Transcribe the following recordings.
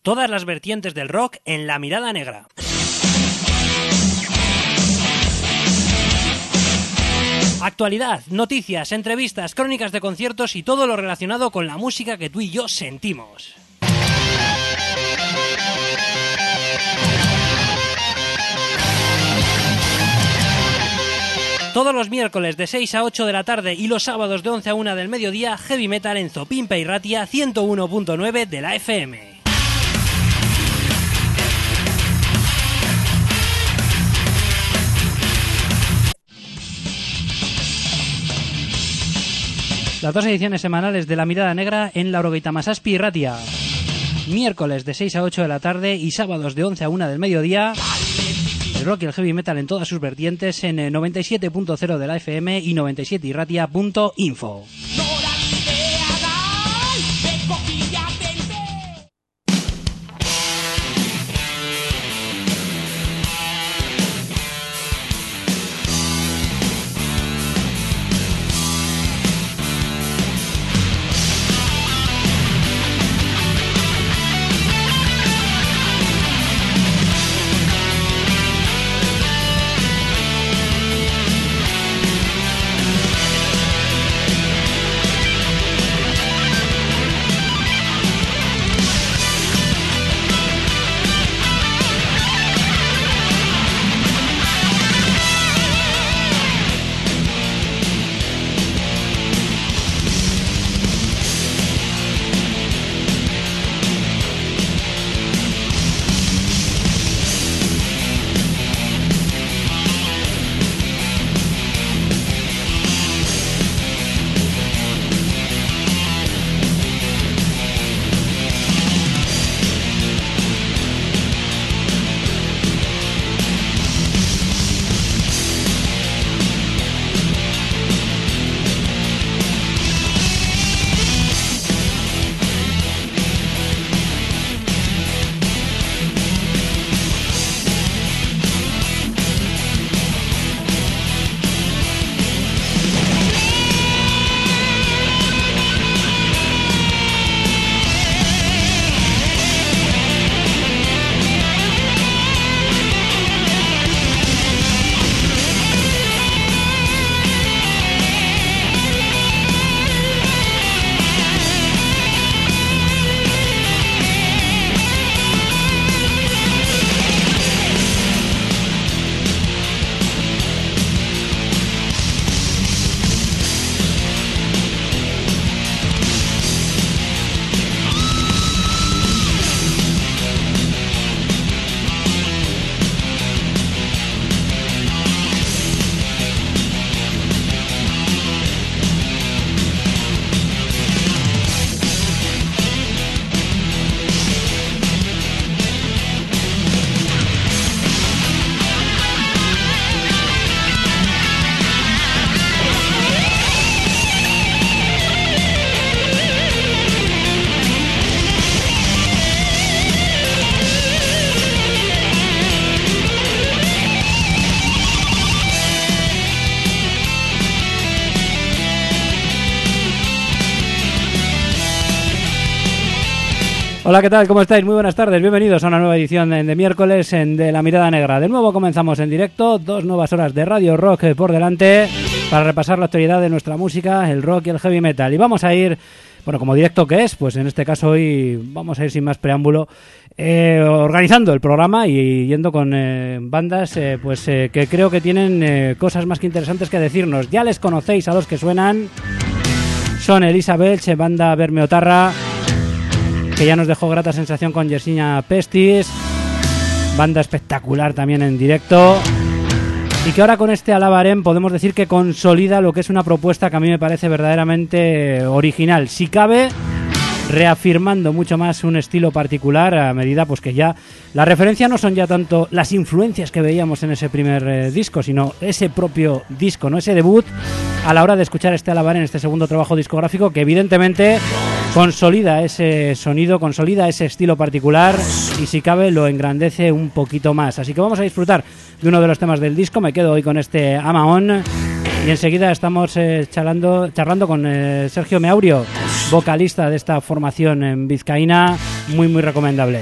Todas las vertientes del rock en La Mirada Negra. Actualidad, noticias, entrevistas, crónicas de conciertos y todo lo relacionado con la música que tú y yo sentimos. Todos los miércoles de 6 a 8 de la tarde y los sábados de 11 a 1 del mediodía, Heavy Metal en Zopimpa y Ratia 101.9 de la FM. Las dos ediciones semanales de La Mirada Negra en Laurogeita Masazpi y Ratia. Miércoles de 6 a 8 de la tarde y sábados de 11 a 1 del mediodía. El rock y el heavy metal en todas sus vertientes en 97.0 de la FM y 97irratia.info. Hola, ¿qué tal? ¿Cómo estáis? Muy buenas tardes, bienvenidos a una nueva edición de miércoles de La Mirada Negra. De nuevo comenzamos en directo, 2 nuevas horas de Radio Rock por delante para repasar la actualidad de nuestra música, el rock y el heavy metal. Y vamos a ir, bueno, como directo que es, pues en este caso hoy vamos a ir sin más preámbulo organizando el programa y yendo con bandas que creo que tienen cosas más que interesantes que decirnos. Ya les conocéis a los que suenan, son Elisa Belch, banda Bermeotarra, que ya nos dejó grata sensación con Yersinia Pestis, banda espectacular también en directo, y que ahora con este Alabarem podemos decir que consolida lo que es una propuesta que a mí me parece verdaderamente original, si cabe reafirmando mucho más un estilo particular a medida pues que ya la referencia no son ya tanto las influencias que veíamos en ese primer disco, sino ese propio disco, no ese debut a la hora de escuchar este Alabarem, este segundo trabajo discográfico que evidentemente consolida ese sonido, consolida ese estilo particular y si cabe lo engrandece un poquito más. Así que vamos a disfrutar de uno de los temas del disco. Me quedo hoy con este Amaon y enseguida estamos charlando con Sergio Meaurio, vocalista de esta formación en vizcaína, muy muy recomendable.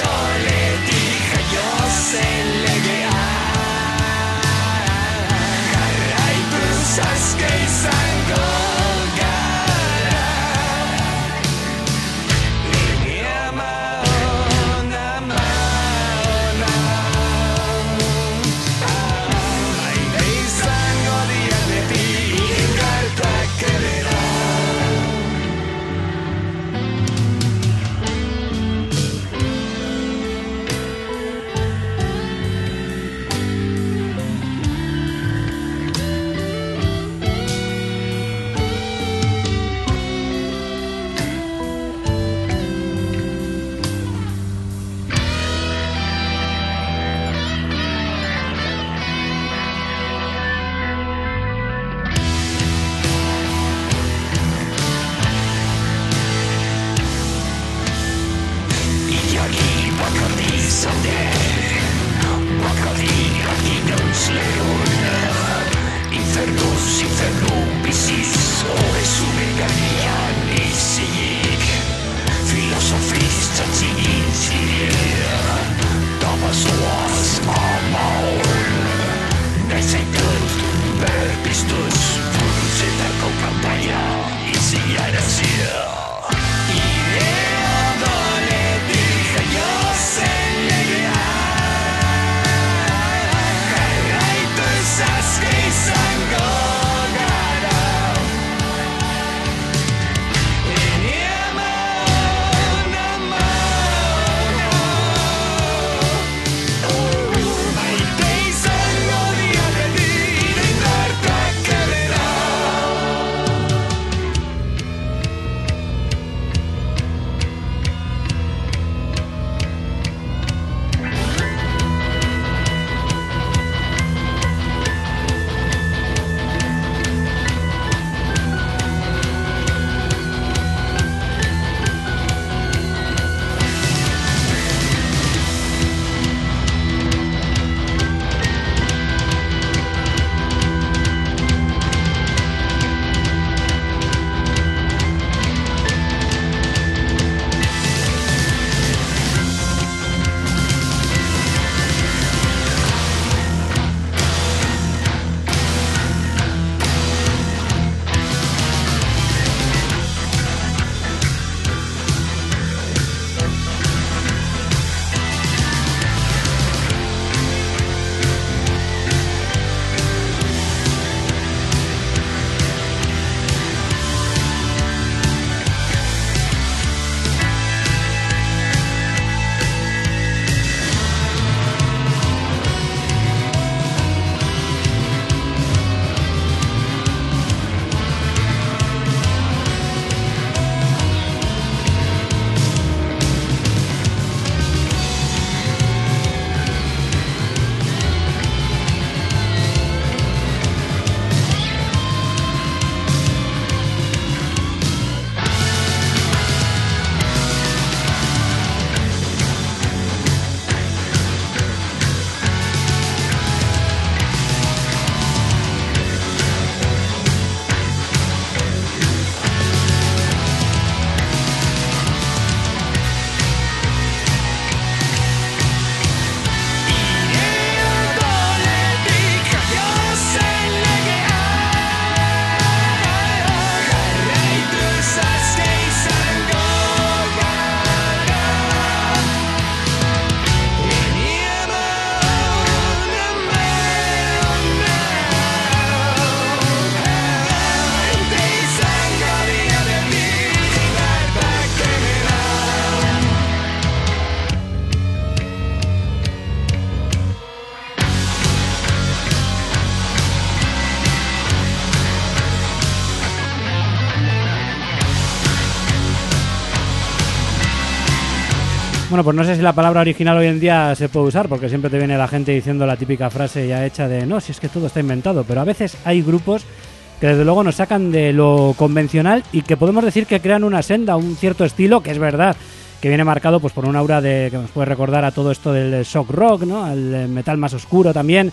Bueno, pues no sé si la palabra original hoy en día se puede usar, porque siempre te viene la gente diciendo la típica frase ya hecha de no, si es que todo está inventado, pero a veces hay grupos que desde luego nos sacan de lo convencional y que podemos decir que crean una senda, un cierto estilo, que es verdad, que viene marcado pues por un aura de que nos puede recordar a todo esto del shock rock, ¿no? Al metal más oscuro también,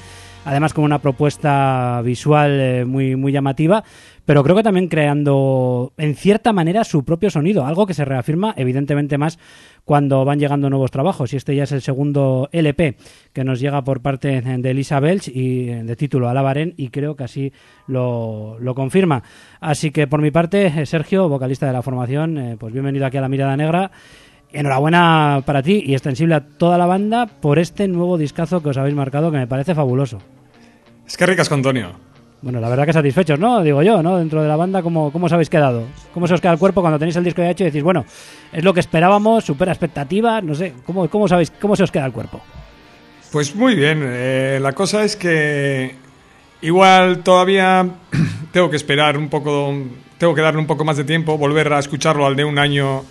además con una propuesta visual muy, muy llamativa, pero creo que también creando en cierta manera su propio sonido, algo que se reafirma evidentemente más cuando van llegando nuevos trabajos, y este ya es el segundo LP que nos llega por parte de Elisa Belch y de título Alabarén, y creo que así lo confirma. Así que por mi parte, Sergio, vocalista de la formación, pues bienvenido aquí a La Mirada Negra. Enhorabuena para ti y extensible a toda la banda por este nuevo discazo que os habéis marcado, que me parece fabuloso. Es que ricasco, Antonio. Bueno, la verdad que satisfechos, ¿no? Digo yo, ¿no? Dentro de la banda, ¿cómo os habéis quedado? ¿Cómo se os queda el cuerpo cuando tenéis el disco ya hecho y decís, bueno, es lo que esperábamos, supera expectativas? No sé, ¿cómo se os queda el cuerpo? Pues muy bien. La cosa es que igual todavía tengo que esperar un poco, tengo que darle un poco más de tiempo, volver a escucharlo al de un año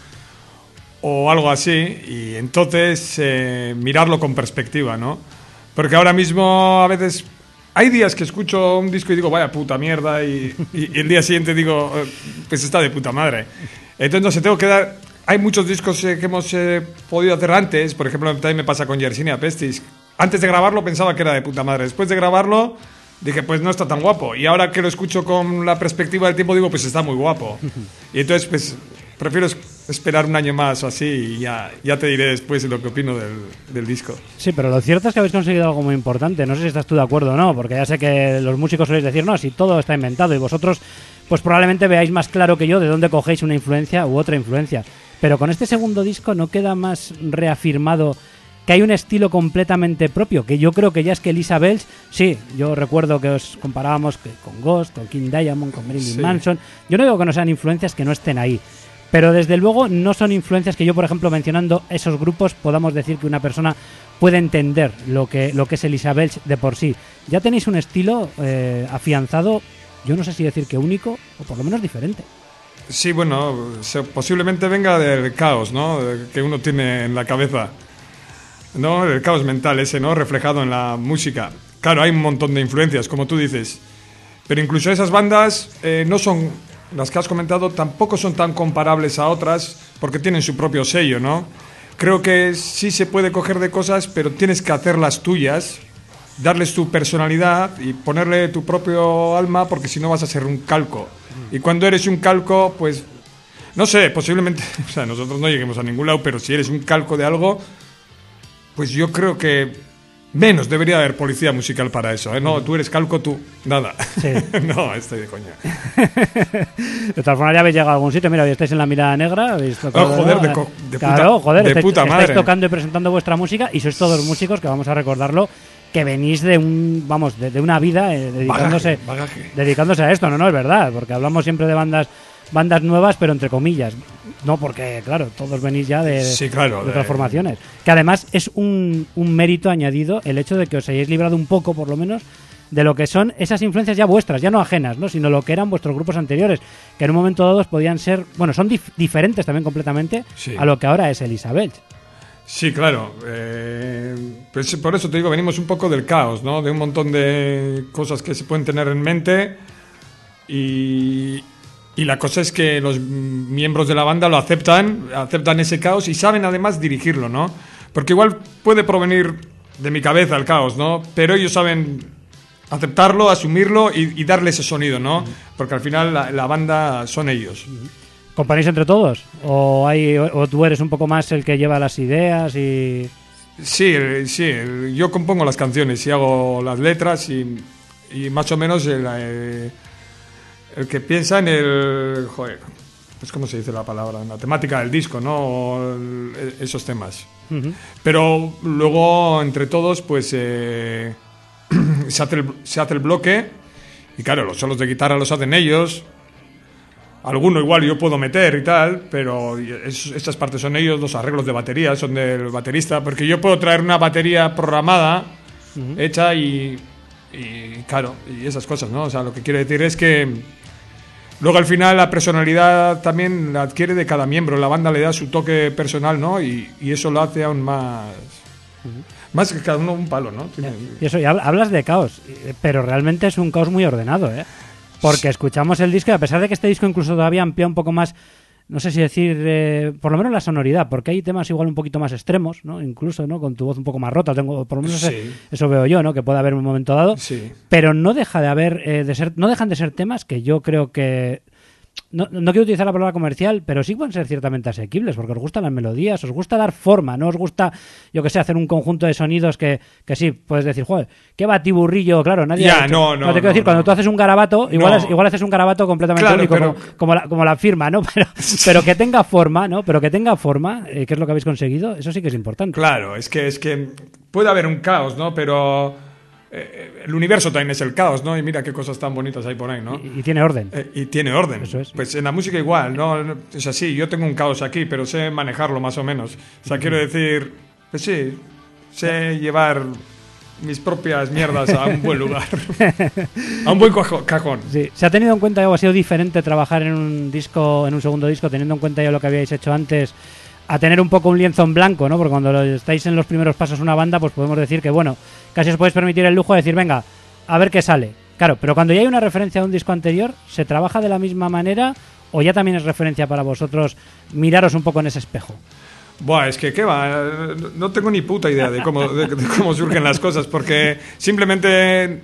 o algo así, y entonces mirarlo con perspectiva, ¿no? Porque ahora mismo a veces hay días que escucho un disco y digo, vaya puta mierda, y el día siguiente digo, pues está de puta madre. Entonces, no sé, tengo que dar... Hay muchos discos que hemos podido hacer antes, por ejemplo, también me pasa con Yersinia Pestis. Antes de grabarlo pensaba que era de puta madre, después de grabarlo dije, pues no está tan guapo, y ahora que lo escucho con la perspectiva del tiempo digo, pues está muy guapo. Y entonces, pues prefiero esperar un año más o así, y ya te diré después lo que opino del disco. Sí, pero lo cierto es que habéis conseguido algo muy importante. No sé si estás tú de acuerdo o no, porque ya sé que los músicos soléis decir, no, si todo está inventado, y vosotros pues probablemente veáis más claro que yo de dónde cogéis una influencia u otra influencia. Pero con este segundo disco no queda más reafirmado que hay un estilo completamente propio, que yo creo que ya es que Elisa Belch, sí, yo recuerdo que os comparábamos con Ghost, con King Diamond, con Marilyn Manson. Yo no digo que no sean influencias que no estén ahí, pero desde luego no son influencias que yo, por ejemplo, mencionando esos grupos, podamos decir que una persona puede entender lo que es Elisa Belch de por sí. Ya tenéis un estilo afianzado, yo no sé si decir que único, o por lo menos diferente. Sí, bueno, posiblemente venga del caos, ¿no?, que uno tiene en la cabeza, ¿no? El caos mental ese, ¿no?, reflejado en la música. Claro, hay un montón de influencias, como tú dices, pero incluso esas bandas no son... Las que has comentado tampoco son tan comparables a otras porque tienen su propio sello, ¿no? Creo que sí se puede coger de cosas, pero tienes que hacerlas tuyas, darles tu personalidad y ponerle tu propio alma, porque si no vas a ser un calco. Y cuando eres un calco, pues, no sé, posiblemente, o sea, nosotros no lleguemos a ningún lado, pero si eres un calco de algo, pues yo creo que menos debería haber policía musical para eso, ¿eh? No, tú eres calco, tú, nada. Sí. No, estoy de coña. De todas formas, ya habéis llegado a algún sitio. Mira, hoy estáis en La Mirada Negra. Habéis tocado, joder, de puta madre. Estáis tocando y presentando vuestra música, y sois todos músicos que, vamos a recordarlo, que venís de de una vida dedicándose a esto. No es verdad, porque hablamos siempre de bandas nuevas, pero entre comillas. No, porque, claro, todos venís ya de otras formaciones. Que además es un mérito añadido el hecho de que os hayáis librado un poco, por lo menos, de lo que son esas influencias ya vuestras, ya no ajenas, ¿no?, sino lo que eran vuestros grupos anteriores, que en un momento dado podían ser... Bueno, son diferentes también completamente a lo que ahora es Elisa Belch. Sí, claro. Pues por eso te digo, venimos un poco del caos, ¿no?, de un montón de cosas que se pueden tener en mente, y la cosa es que los miembros de la banda lo aceptan ese caos y saben además dirigirlo, ¿no? Porque igual puede provenir de mi cabeza el caos, ¿no? Pero ellos saben aceptarlo, asumirlo y darle ese sonido, ¿no? Porque al final la banda son ellos. ¿Componéis entre todos? ¿O tú eres un poco más el que lleva las ideas y...? Sí, yo compongo las canciones y hago las letras y más o menos el que piensa en el... Joder, pues ¿cómo se dice la palabra? En la temática del disco, ¿no? Esos temas. Uh-huh. Pero luego, entre todos, pues se hace el bloque. Y claro, los solos de guitarra los hacen ellos. Alguno igual yo puedo meter y tal, pero estas partes son ellos. Los arreglos de batería son del baterista. Porque yo puedo traer una batería programada, uh-huh, hecha y claro, y esas cosas, ¿no? O sea, lo que quiero decir es que luego al final la personalidad también la adquiere de cada miembro. La banda le da su toque personal, ¿no? Y eso lo hace aún más... Uh-huh. Más que cada uno un palo, ¿no? Y eso, y hablas de caos, pero realmente es un caos muy ordenado, ¿eh? Porque escuchamos el disco y a pesar de que este disco incluso todavía amplía un poco más no sé si decir, por lo menos la sonoridad, porque hay temas igual un poquito más extremos, ¿no? Incluso, ¿no? Con tu voz un poco más rota, por lo menos eso veo yo, ¿no? Que puede haber en un momento dado, pero no deja de haber, no dejan de ser temas que yo creo que no quiero utilizar la palabra comercial, pero sí pueden ser ciertamente asequibles, porque os gustan las melodías, os gusta dar forma, no os gusta, yo que sé, hacer un conjunto de sonidos que sí, puedes decir, joder, qué batiburrillo, claro, nadie... Ya, te quiero decir, cuando tú haces un garabato, igual haces un garabato completamente único, pero... como la firma, ¿no? Pero que tenga forma, ¿no? Pero que tenga forma, que es lo que habéis conseguido, eso sí que es importante. Claro, es que puede haber un caos, ¿no? Pero... el universo también es el caos, ¿no? Y mira qué cosas tan bonitas hay por ahí, ¿no? Y tiene orden. Y tiene orden. Eso es. Pues en la música igual, ¿no? Es así, yo tengo un caos aquí, pero sé manejarlo más o menos. O sea, quiero decir, pues sí, sé llevar mis propias mierdas a un buen lugar. A un buen cajón. Sí. ¿Se ha tenido en cuenta o ha sido diferente trabajar en un disco, en un segundo disco, teniendo en cuenta ya lo que habíais hecho antes, a tener un poco un lienzo en blanco, ¿no? Porque cuando estáis en los primeros pasos de una banda, pues podemos decir que, bueno, casi os podéis permitir el lujo de decir, venga, a ver qué sale. Claro, pero cuando ya hay una referencia a un disco anterior, ¿se trabaja de la misma manera o ya también es referencia para vosotros miraros un poco en ese espejo? Buah, es que qué va, no tengo ni puta idea de cómo surgen las cosas, porque simplemente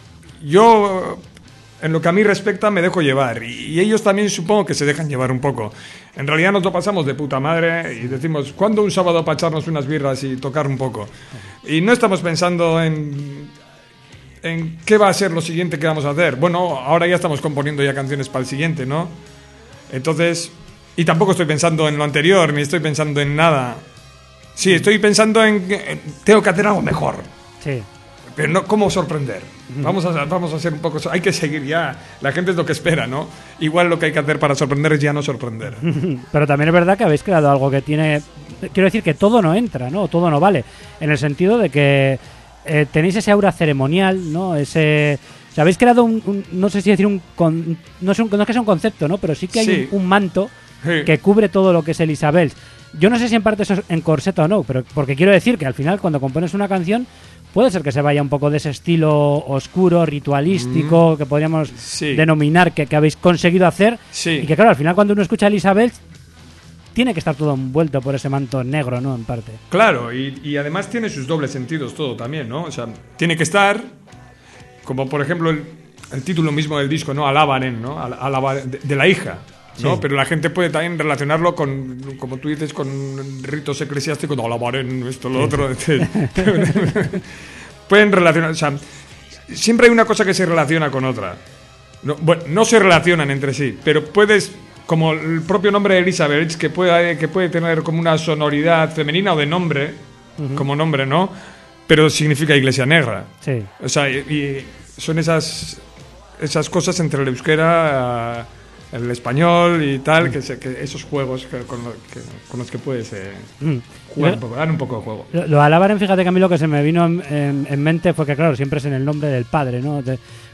yo, en lo que a mí respecta, me dejo llevar, y ellos también supongo que se dejan llevar un poco. En realidad nos lo pasamos de puta madre y decimos, ¿cuándo un sábado para echarnos unas birras y tocar un poco? Y no estamos pensando en qué va a ser lo siguiente que vamos a hacer. Bueno, ahora ya estamos componiendo ya canciones para el siguiente, ¿no? Entonces, y tampoco estoy pensando en lo anterior, ni estoy pensando en nada. Sí, estoy pensando en tengo que hacer algo mejor. Sí. Pero no, ¿cómo sorprender? Vamos a hacer un poco... Hay que seguir ya. La gente es lo que espera, ¿no? Igual lo que hay que hacer para sorprender es ya no sorprender. Pero también es verdad que habéis creado algo que tiene... Quiero decir que todo no entra, ¿no? Todo no vale. En el sentido de que tenéis ese aura ceremonial, ¿no? Ese... O sea, habéis creado no sé si decir no es que sea un concepto, ¿no? Pero sí que hay un manto que cubre todo lo que es el Isabel. Yo no sé si en parte eso es encorseta o no, pero porque quiero decir que al final cuando compones una canción puede ser que se vaya un poco de ese estilo oscuro, ritualístico, que podríamos denominar que habéis conseguido hacer. Sí. Y que claro, al final cuando uno escucha a Elizabeth tiene que estar todo envuelto por ese manto negro, ¿no? En parte. Claro, y además tiene sus dobles sentidos todo también, ¿no? O sea, tiene que estar, como por ejemplo el título mismo del disco, ¿no? Alabaren, ¿no? De la hija, ¿no? Sí. Pero la gente puede también relacionarlo con, como tú dices, con ritos eclesiásticos, no, alabaren, esto, lo otro. Pueden relacionar, o sea, siempre hay una cosa que se relaciona con otra. No, bueno, no se relacionan entre sí, pero puedes, como el propio nombre de Elizabeth, que puede tener como una sonoridad femenina o de nombre, como nombre, ¿no? Pero significa iglesia negra. Sí. O sea, y son esas cosas entre el euskera, el español y tal, que esos juegos con los que puedes jugar, dar un poco de juego. Lo alaban, fíjate que a mí lo que se me vino en mente fue que, claro, siempre es en el nombre del padre, ¿no?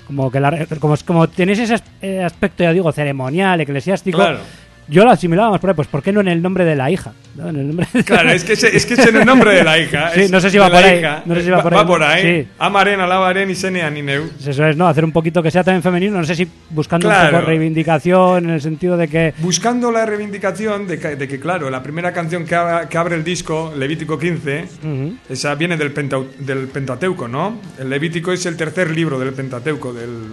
Como tenéis ese aspecto, ya digo, ceremonial, eclesiástico. Claro. Yo lo asimilábamos por ahí, pues ¿por qué no en el nombre de la hija? ¿No? En el nombre claro, es que es en el nombre de la hija. Sí, no sé si va por ahí. No sé si va por ahí. Va por ahí. Sí. Amaren, alabaren y sene nineu. Eso es, ¿no? Hacer un poquito que sea también femenino. No sé si buscando un poco reivindicación en el sentido de que... Buscando la reivindicación de que claro, la primera canción que abre el disco, Levítico 15, esa viene del Pentateuco, ¿no? El Levítico es el tercer libro del Pentateuco.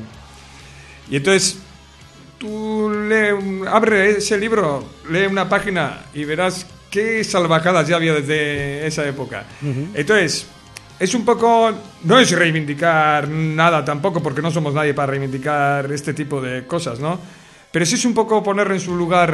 Y entonces... Tú abre ese libro, lee una página y verás qué salvajadas ya había desde esa época. Entonces, es un poco... No es reivindicar nada tampoco, porque no somos nadie para reivindicar este tipo de cosas, ¿no? Pero sí es un poco poner en su lugar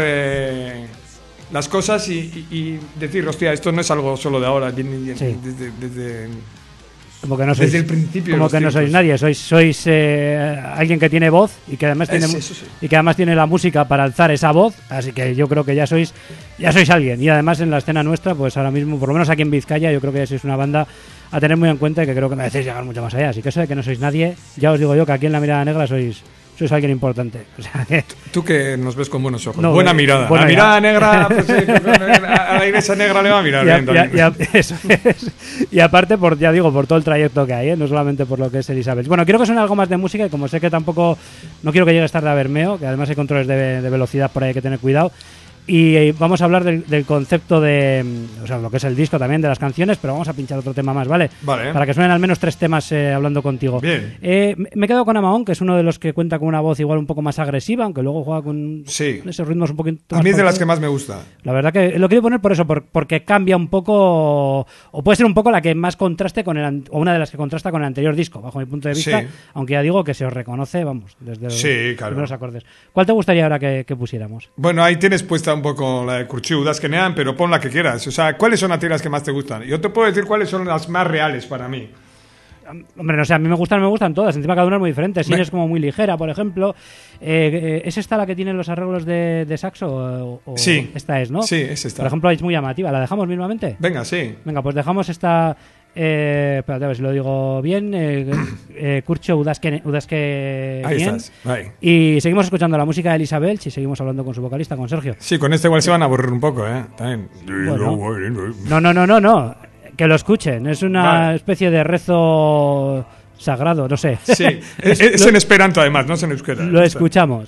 las cosas y decir, hostia, esto no es algo solo de ahora, desde como que no sois, desde el principio como que no sois nadie, sois alguien que tiene voz y que además y que además tiene la música para alzar esa voz, así que yo creo que ya sois alguien. Y además en la escena nuestra, pues ahora mismo, por lo menos aquí en Vizcaya, yo creo que ya sois una banda a tener muy en cuenta y que creo que merecéis llegar mucho más allá. Así que eso de que no sois nadie, ya os digo yo que aquí en La Mirada Negra sois alguien importante. O sea que... Tú que nos ves con buenos ojos. No, buena mirada. La mirada negra, pues, a la iglesia negra le va a mirar bien. Eso es. Y aparte, por todo el trayecto que hay, no solamente por lo que es Elizabeth. Bueno, quiero que suene algo más de música y como sé que tampoco... No quiero que llegues tarde a Bermeo, que además hay controles de velocidad por ahí, hay que tener cuidado. Y vamos a hablar del concepto de, o sea, lo que es el disco también, de las canciones, pero vamos a pinchar otro tema más, ¿vale? Vale. Para que suenen al menos 3 temas hablando contigo. Bien. Me he quedado con Amaon, que es uno de los que cuenta con una voz igual un poco más agresiva, aunque luego juega con esos ritmos un poquito más... A mí es de las fuertes. que más me gusta. La verdad que lo quiero poner por eso, porque cambia un poco, o puede ser un poco la que más contraste con o una de las que contrasta con el anterior disco, bajo mi punto de vista, Sí. aunque ya digo que se os reconoce, vamos, desde los Sí, claro. primeros acordes. ¿Cuál te gustaría ahora que pusiéramos? Bueno, ahí tienes puesta un poco la de Curchiu, das que nean, pero pon la que quieras. O sea, ¿cuáles son a ti las que más te gustan? Yo te puedo decir cuáles son las más reales para mí. Hombre, no sé, a mí me gustan todas, encima cada una es muy diferente. Sin es como muy ligera, por ejemplo. ¿Es esta la que tiene los arreglos de saxo? O Sí. Esta es, ¿no? Sí, es esta. Por ejemplo, es muy llamativa. ¿La dejamos mismamente? Venga, sí. Venga, pues dejamos esta... espérate a ver si lo digo bien. Kurtxo Udazke Ahí Nien. estás. Ahí. Y seguimos escuchando la música de Elisabel y seguimos hablando con su vocalista, con Sergio. Sí, con este igual se van a aburrir un poco, ¿eh? También. Bueno. No. Que lo escuchen. Es una Vale. especie de rezo sagrado, no sé. Sí, es en esperanto además, no es en euskera. Lo escuchamos.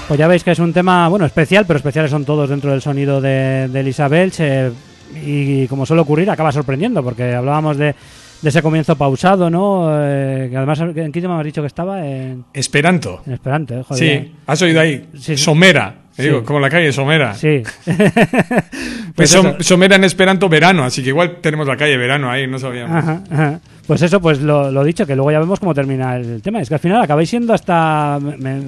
Pues ya veis que es un tema, bueno, especial, pero especiales son todos dentro del sonido de Elisa Belch, y como suele ocurrir, acaba sorprendiendo, porque hablábamos de ese comienzo pausado, ¿no? Que además, ¿en qué idioma me has dicho que estaba? Esperanto. En Esperanto, joder. Sí, has oído ahí. Sí. Somera. Sí. Digo, como la calle Somera. Sí. Pues Somera en Esperanto verano, así que igual tenemos la calle verano ahí, no sabíamos. Ajá. Pues eso, pues lo dicho, que luego ya vemos cómo termina el tema. Es que al final acabáis siendo hasta...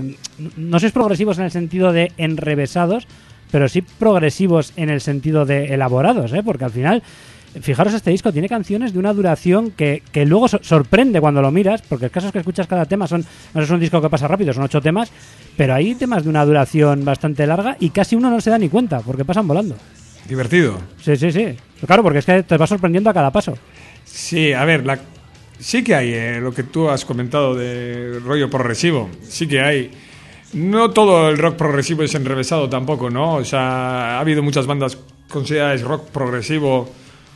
no sois progresivos en el sentido de enrevesados, pero sí progresivos en el sentido de elaborados, ¿eh? Porque al final, fijaros, este disco tiene canciones de una duración que luego sorprende cuando lo miras, porque el caso es que escuchas cada tema, no es un disco que pasa rápido, son 8 temas, pero hay temas de una duración bastante larga y casi uno no se da ni cuenta, porque pasan volando. Divertido. Sí. Claro, porque es que te va sorprendiendo a cada paso. Sí, a ver, sí que hay lo que tú has comentado de rollo progresivo, sí que hay. No todo el rock progresivo es enrevesado tampoco, ¿no? O sea, ha habido muchas bandas consideradas rock progresivo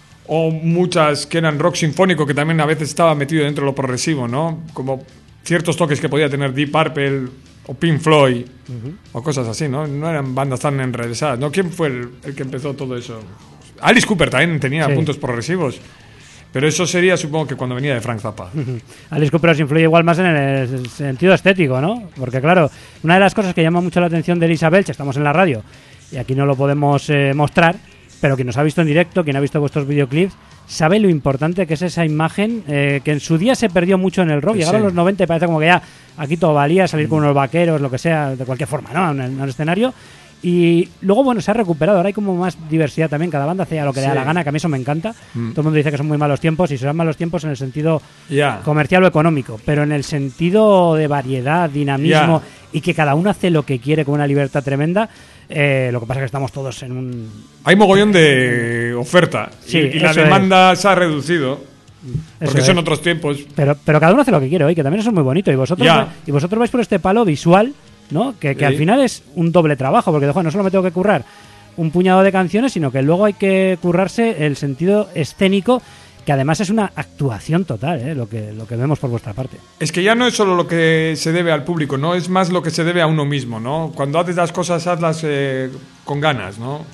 o muchas que eran rock sinfónico que también a veces estaba metido dentro de lo progresivo, ¿no? Como ciertos toques que podía tener Deep Purple o Pink Floyd o cosas así, ¿no? No eran bandas tan enrevesadas, ¿no? ¿Quién fue el que empezó todo eso? Alice Cooper también tenía puntos progresivos. Pero eso sería, supongo, que cuando venía de Frank Zappa. Alice Cooper os influye igual más en el sentido estético, ¿no? Porque, claro, una de las cosas que llama mucho la atención de Elisa Belch, estamos en la radio, y aquí no lo podemos mostrar, pero quien nos ha visto en directo, quien ha visto vuestros videoclips, sabe lo importante que es esa imagen, que en su día se perdió mucho en el rock. Llegaron los 90 y parece como que ya aquí todo valía, salir con unos vaqueros, lo que sea, de cualquier forma, ¿no? En el escenario. Y luego, bueno, se ha recuperado. Ahora hay como más diversidad también. Cada banda hace lo que le da la gana, que a mí eso me encanta. Todo el mundo dice que son muy malos tiempos, y son malos tiempos en el sentido comercial o económico. Pero en el sentido de variedad, dinamismo, y que cada uno hace lo que quiere con una libertad tremenda. Lo que pasa es que estamos todos en un... Hay mogollón de oferta. Sí, y la demanda se ha reducido. Porque son otros tiempos. Pero cada uno hace lo que quiere hoy, que también eso es muy bonito. Y vosotros vais por este palo visual, ¿no? Que al final es un doble trabajo, porque no solo me tengo que currar un puñado de canciones, sino que luego hay que currarse el sentido escénico, que además es una actuación total, lo que vemos por vuestra parte. Es que ya no es solo lo que se debe al público, ¿no? Es más lo que se debe a uno mismo, ¿no? Cuando haces las cosas, hazlas con ganas, ¿no?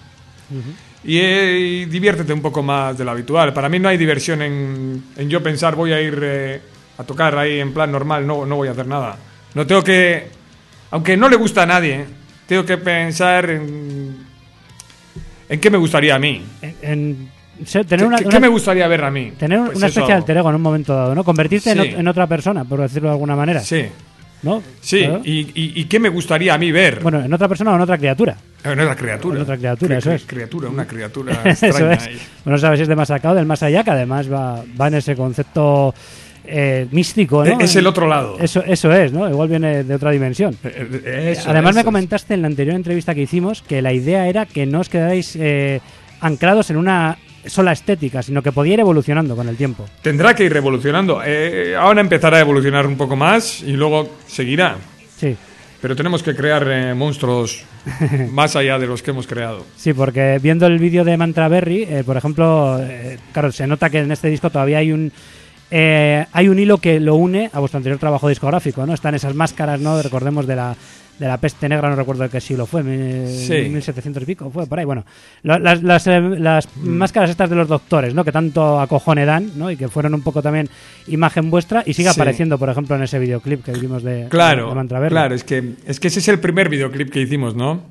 Y diviértete un poco más de lo habitual. Para mí no hay diversión en yo pensar voy a ir a tocar ahí en plan normal, no voy a hacer nada. No tengo que... Aunque no le gusta a nadie, tengo que pensar en qué me gustaría a mí. ¿Qué me gustaría ver a mí? Tener una especie de alter ego en un momento dado, ¿no? Convertirte en otra persona, por decirlo de alguna manera. Sí. ¿No? Sí, ¿Claro? ¿Y qué me gustaría a mí ver? Bueno, en otra persona o en otra criatura. En otra criatura. En otra criatura, eso es. Una criatura Eso extraña es. ahí. Bueno, sabes si es de más acá o del más allá, que además va en ese concepto... místico, ¿no? Es el otro lado. Eso es, ¿no? Igual viene de otra dimensión. Además me comentaste en la anterior entrevista que hicimos que la idea era que no os quedáis anclados en una sola estética, sino que podía ir evolucionando con el tiempo. Tendrá que ir evolucionando. Ahora empezará a evolucionar un poco más y luego seguirá. Sí. Pero tenemos que crear monstruos más allá de los que hemos creado. Sí, porque viendo el vídeo de Mantra Berry, por ejemplo, claro, se nota que en este disco todavía hay un hilo que lo une a vuestro anterior trabajo discográfico, ¿no? Están esas máscaras, ¿no? Recordemos de la peste negra, no recuerdo de qué siglo fue, 1700 y pico, fue por ahí. Bueno, las máscaras estas de los doctores, ¿no? Que tanto acojone dan, ¿no? Y que fueron un poco también imagen vuestra y sigue apareciendo, por ejemplo, en ese videoclip que vimos de Mantra Berry. Claro, es que ese es el primer videoclip que hicimos, ¿no?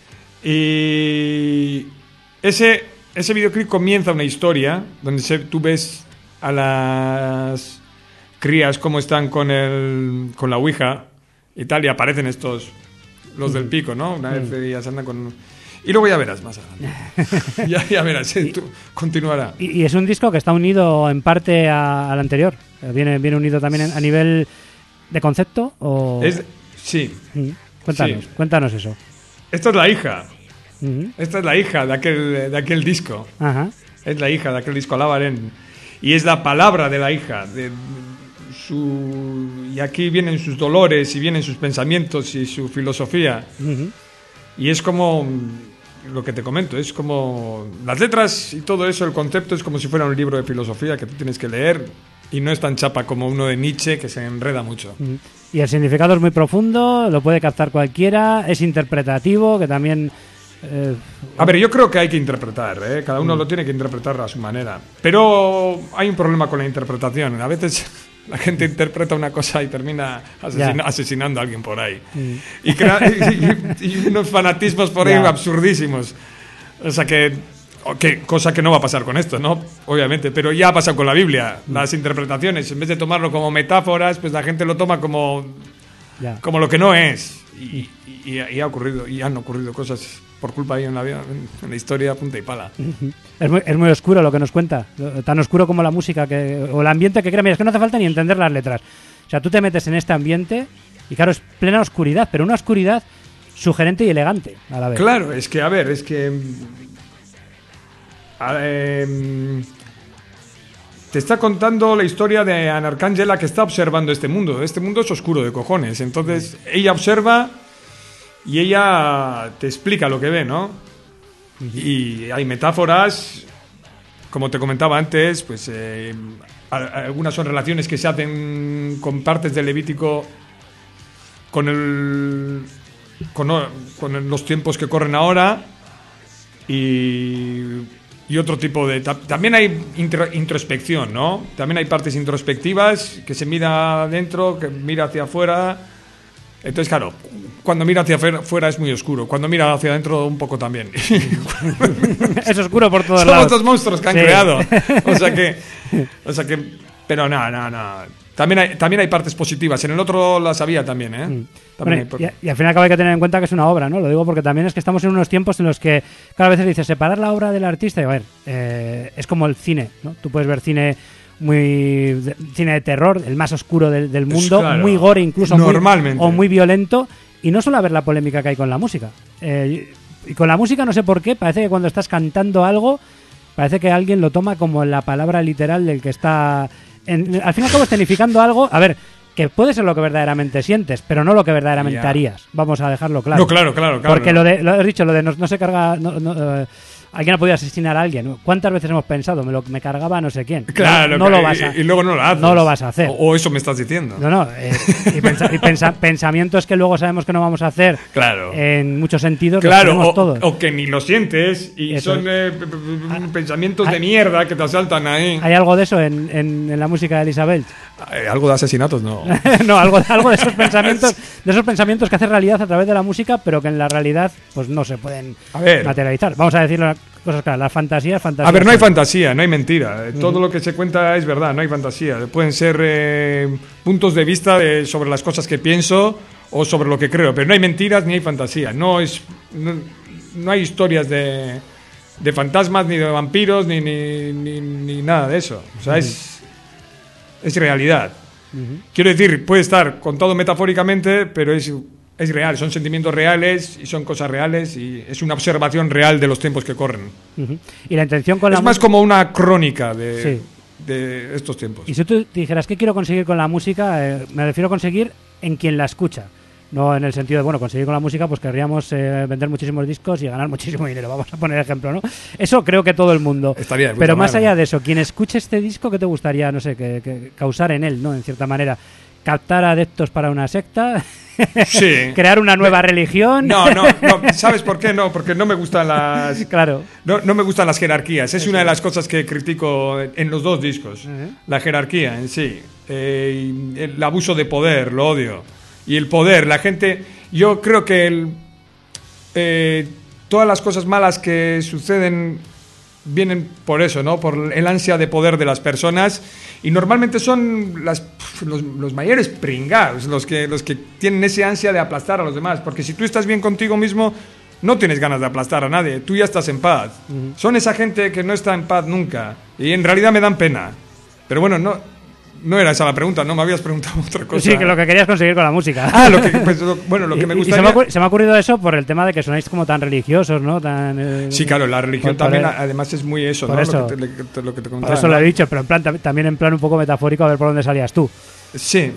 Y ese videoclip comienza una historia donde tú ves a las crías cómo están con la ouija y tal, y aparecen los del pico, ¿no? Una vez ya se andan con... Y luego ya verás más adelante. ya verás, continuará. Y es un disco que está unido en parte al anterior. Viene unido también a nivel de concepto, ¿o...? Sí. Cuéntanos eso. Esta es la hija. Esta es la hija de aquel disco. Ajá. Es la hija de aquel disco, Alavaren. Y es la palabra de la hija, y aquí vienen sus dolores y vienen sus pensamientos y su filosofía. Y es como lo que te comento, es como las letras y todo eso, el concepto es como si fuera un libro de filosofía que tú tienes que leer y no es tan chapa como uno de Nietzsche, que se enreda mucho. Y el significado es muy profundo, lo puede captar cualquiera, es interpretativo, que también... A ver, yo creo que hay que interpretar, ¿eh? Cada uno lo tiene que interpretar a su manera. Pero hay un problema con la interpretación. A veces la gente interpreta una cosa y termina asesinando a alguien por ahí. Y unos fanatismos por ahí absurdísimos. O sea cosa que no va a pasar con esto, ¿no? Obviamente, pero ya ha pasado con la Biblia. Las interpretaciones, en vez de tomarlo como metáforas, pues la gente lo toma como lo que no es. Y ha ocurrido, y han ocurrido cosas por culpa ahí en la historia, punta y pala. Es muy oscuro lo que nos cuenta, tan oscuro como la música o el ambiente que crea. Mira, es que no hace falta ni entender las letras. O sea, tú te metes en este ambiente y claro, es plena oscuridad, pero una oscuridad sugerente y elegante a la vez. Claro, es que te está contando la historia de Ana Arcángela, que está observando este mundo. Este mundo es oscuro de cojones. Entonces, ella observa y ella te explica lo que ve, ¿no? Y hay metáforas, como te comentaba antes, pues algunas son relaciones que se hacen con partes del Levítico con los tiempos que corren ahora y otro tipo de... También hay introspección, ¿no? También hay partes introspectivas, que se mira adentro, que mira hacia afuera. Entonces, claro, cuando mira hacia afuera es muy oscuro. Cuando mira hacia adentro, un poco también. Es oscuro por todos lados. lados. Somos dos monstruos que han creado. O sea que... Pero no. También hay partes positivas. En el otro las había también, ¿eh? Bueno, y al fin y al cabo hay que tener en cuenta que es una obra, ¿no? Lo digo porque también es que estamos en unos tiempos en los que cada vez dices separar la obra del artista. Y a ver, es como el cine, ¿no? Tú puedes ver cine de terror, el más oscuro del mundo, claro, muy gore incluso, normalmente, muy violento, y no solo a ver la polémica que hay con la música. Y con la música no sé por qué, parece que cuando estás cantando algo, parece que alguien lo toma como la palabra literal del que está... al fin y al cabo escenificando algo, a ver, que puede ser lo que verdaderamente sientes, pero no lo que verdaderamente harías. Vamos a dejarlo claro. No, claro. Porque lo has dicho, lo de no se carga... alguien ha podido asesinar a alguien. ¿Cuántas veces hemos pensado? Me cargaba no sé quién. Claro, no lo vas a, y luego no lo haces. No lo vas a hacer. O eso me estás diciendo. No. Pensamientos que luego sabemos que no vamos a hacer. Claro. En muchos sentidos. Claro, todos. O que ni lo sientes y eso son pensamientos de mierda que te asaltan ahí. ¿Hay algo de eso en la música de Elizabeth? Algo de asesinatos, no. No, algo de esos pensamientos que hacen realidad a través de la música, pero que en la realidad pues no se pueden materializar. Vamos a decirlo cosas claras, la fantasía es fantasía. A ver, no hay fantasía, no hay mentira. Todo lo que se cuenta es verdad, no hay fantasía. Pueden ser puntos de vista sobre las cosas que pienso o sobre lo que creo, pero no hay mentiras ni hay fantasía. No hay historias de fantasmas, ni de vampiros, ni nada de eso. O sea, es realidad. Quiero decir, puede estar contado metafóricamente, pero es real, son sentimientos reales y son cosas reales y es una observación real de los tiempos que corren. Y la intención con la es más como una crónica de estos tiempos. Y si tú dijeras, ¿qué quiero conseguir con la música? Me refiero a conseguir en quien la escucha. No en el sentido de, bueno, conseguir con la música, pues querríamos vender muchísimos discos y ganar muchísimo dinero. Vamos a poner ejemplo, ¿no? Eso creo que todo el mundo. Estaría Pero más allá de eso, quien escuche este disco, ¿qué te gustaría, no sé, que causar en él, ¿no? En cierta manera. ¿Captar adeptos para una secta? Sí. ¿Crear una nueva religión? No. ¿Sabes por qué? No, porque no me gustan las... Claro. No me gustan las jerarquías. Es una de las cosas que critico en los dos discos. La jerarquía en sí. El abuso de poder, lo odio. Y el poder, la gente... Yo creo que todas las cosas malas que suceden vienen por eso, ¿no? Por el ansia de poder de las personas. Y normalmente son los mayores pringados los que tienen ese ansia de aplastar a los demás. Porque si tú estás bien contigo mismo, no tienes ganas de aplastar a nadie. Tú ya estás en paz. Son esa gente que no está en paz nunca. Y en realidad me dan pena. Pero bueno, no era esa la pregunta, ¿no? Me habías preguntado otra cosa. Sí, que lo que querías conseguir con la música. Lo que me gustaría... Se me ha ocurrido eso por el tema de que sonáis como tan religiosos, ¿no? Sí, claro, la religión también, además es muy eso, ¿no? Eso, lo que te contaba. Por eso lo he dicho, pero también en plan un poco metafórico, a ver por dónde salías tú. Sí.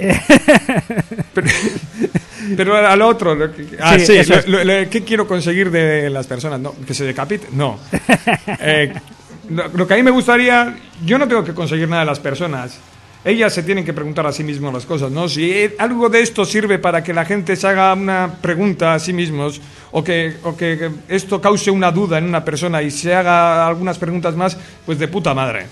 pero a lo otro... ¿qué quiero conseguir de las personas? ¿No? ¿Que se decapiten? No. Lo que a mí me gustaría... Yo no tengo que conseguir nada de las personas. ellas se tienen que preguntar a sí mismas las cosas, ¿no? Si algo de esto sirve para que la gente se haga una pregunta a sí mismos o que esto cause una duda en una persona y se haga algunas preguntas más, pues de puta madre.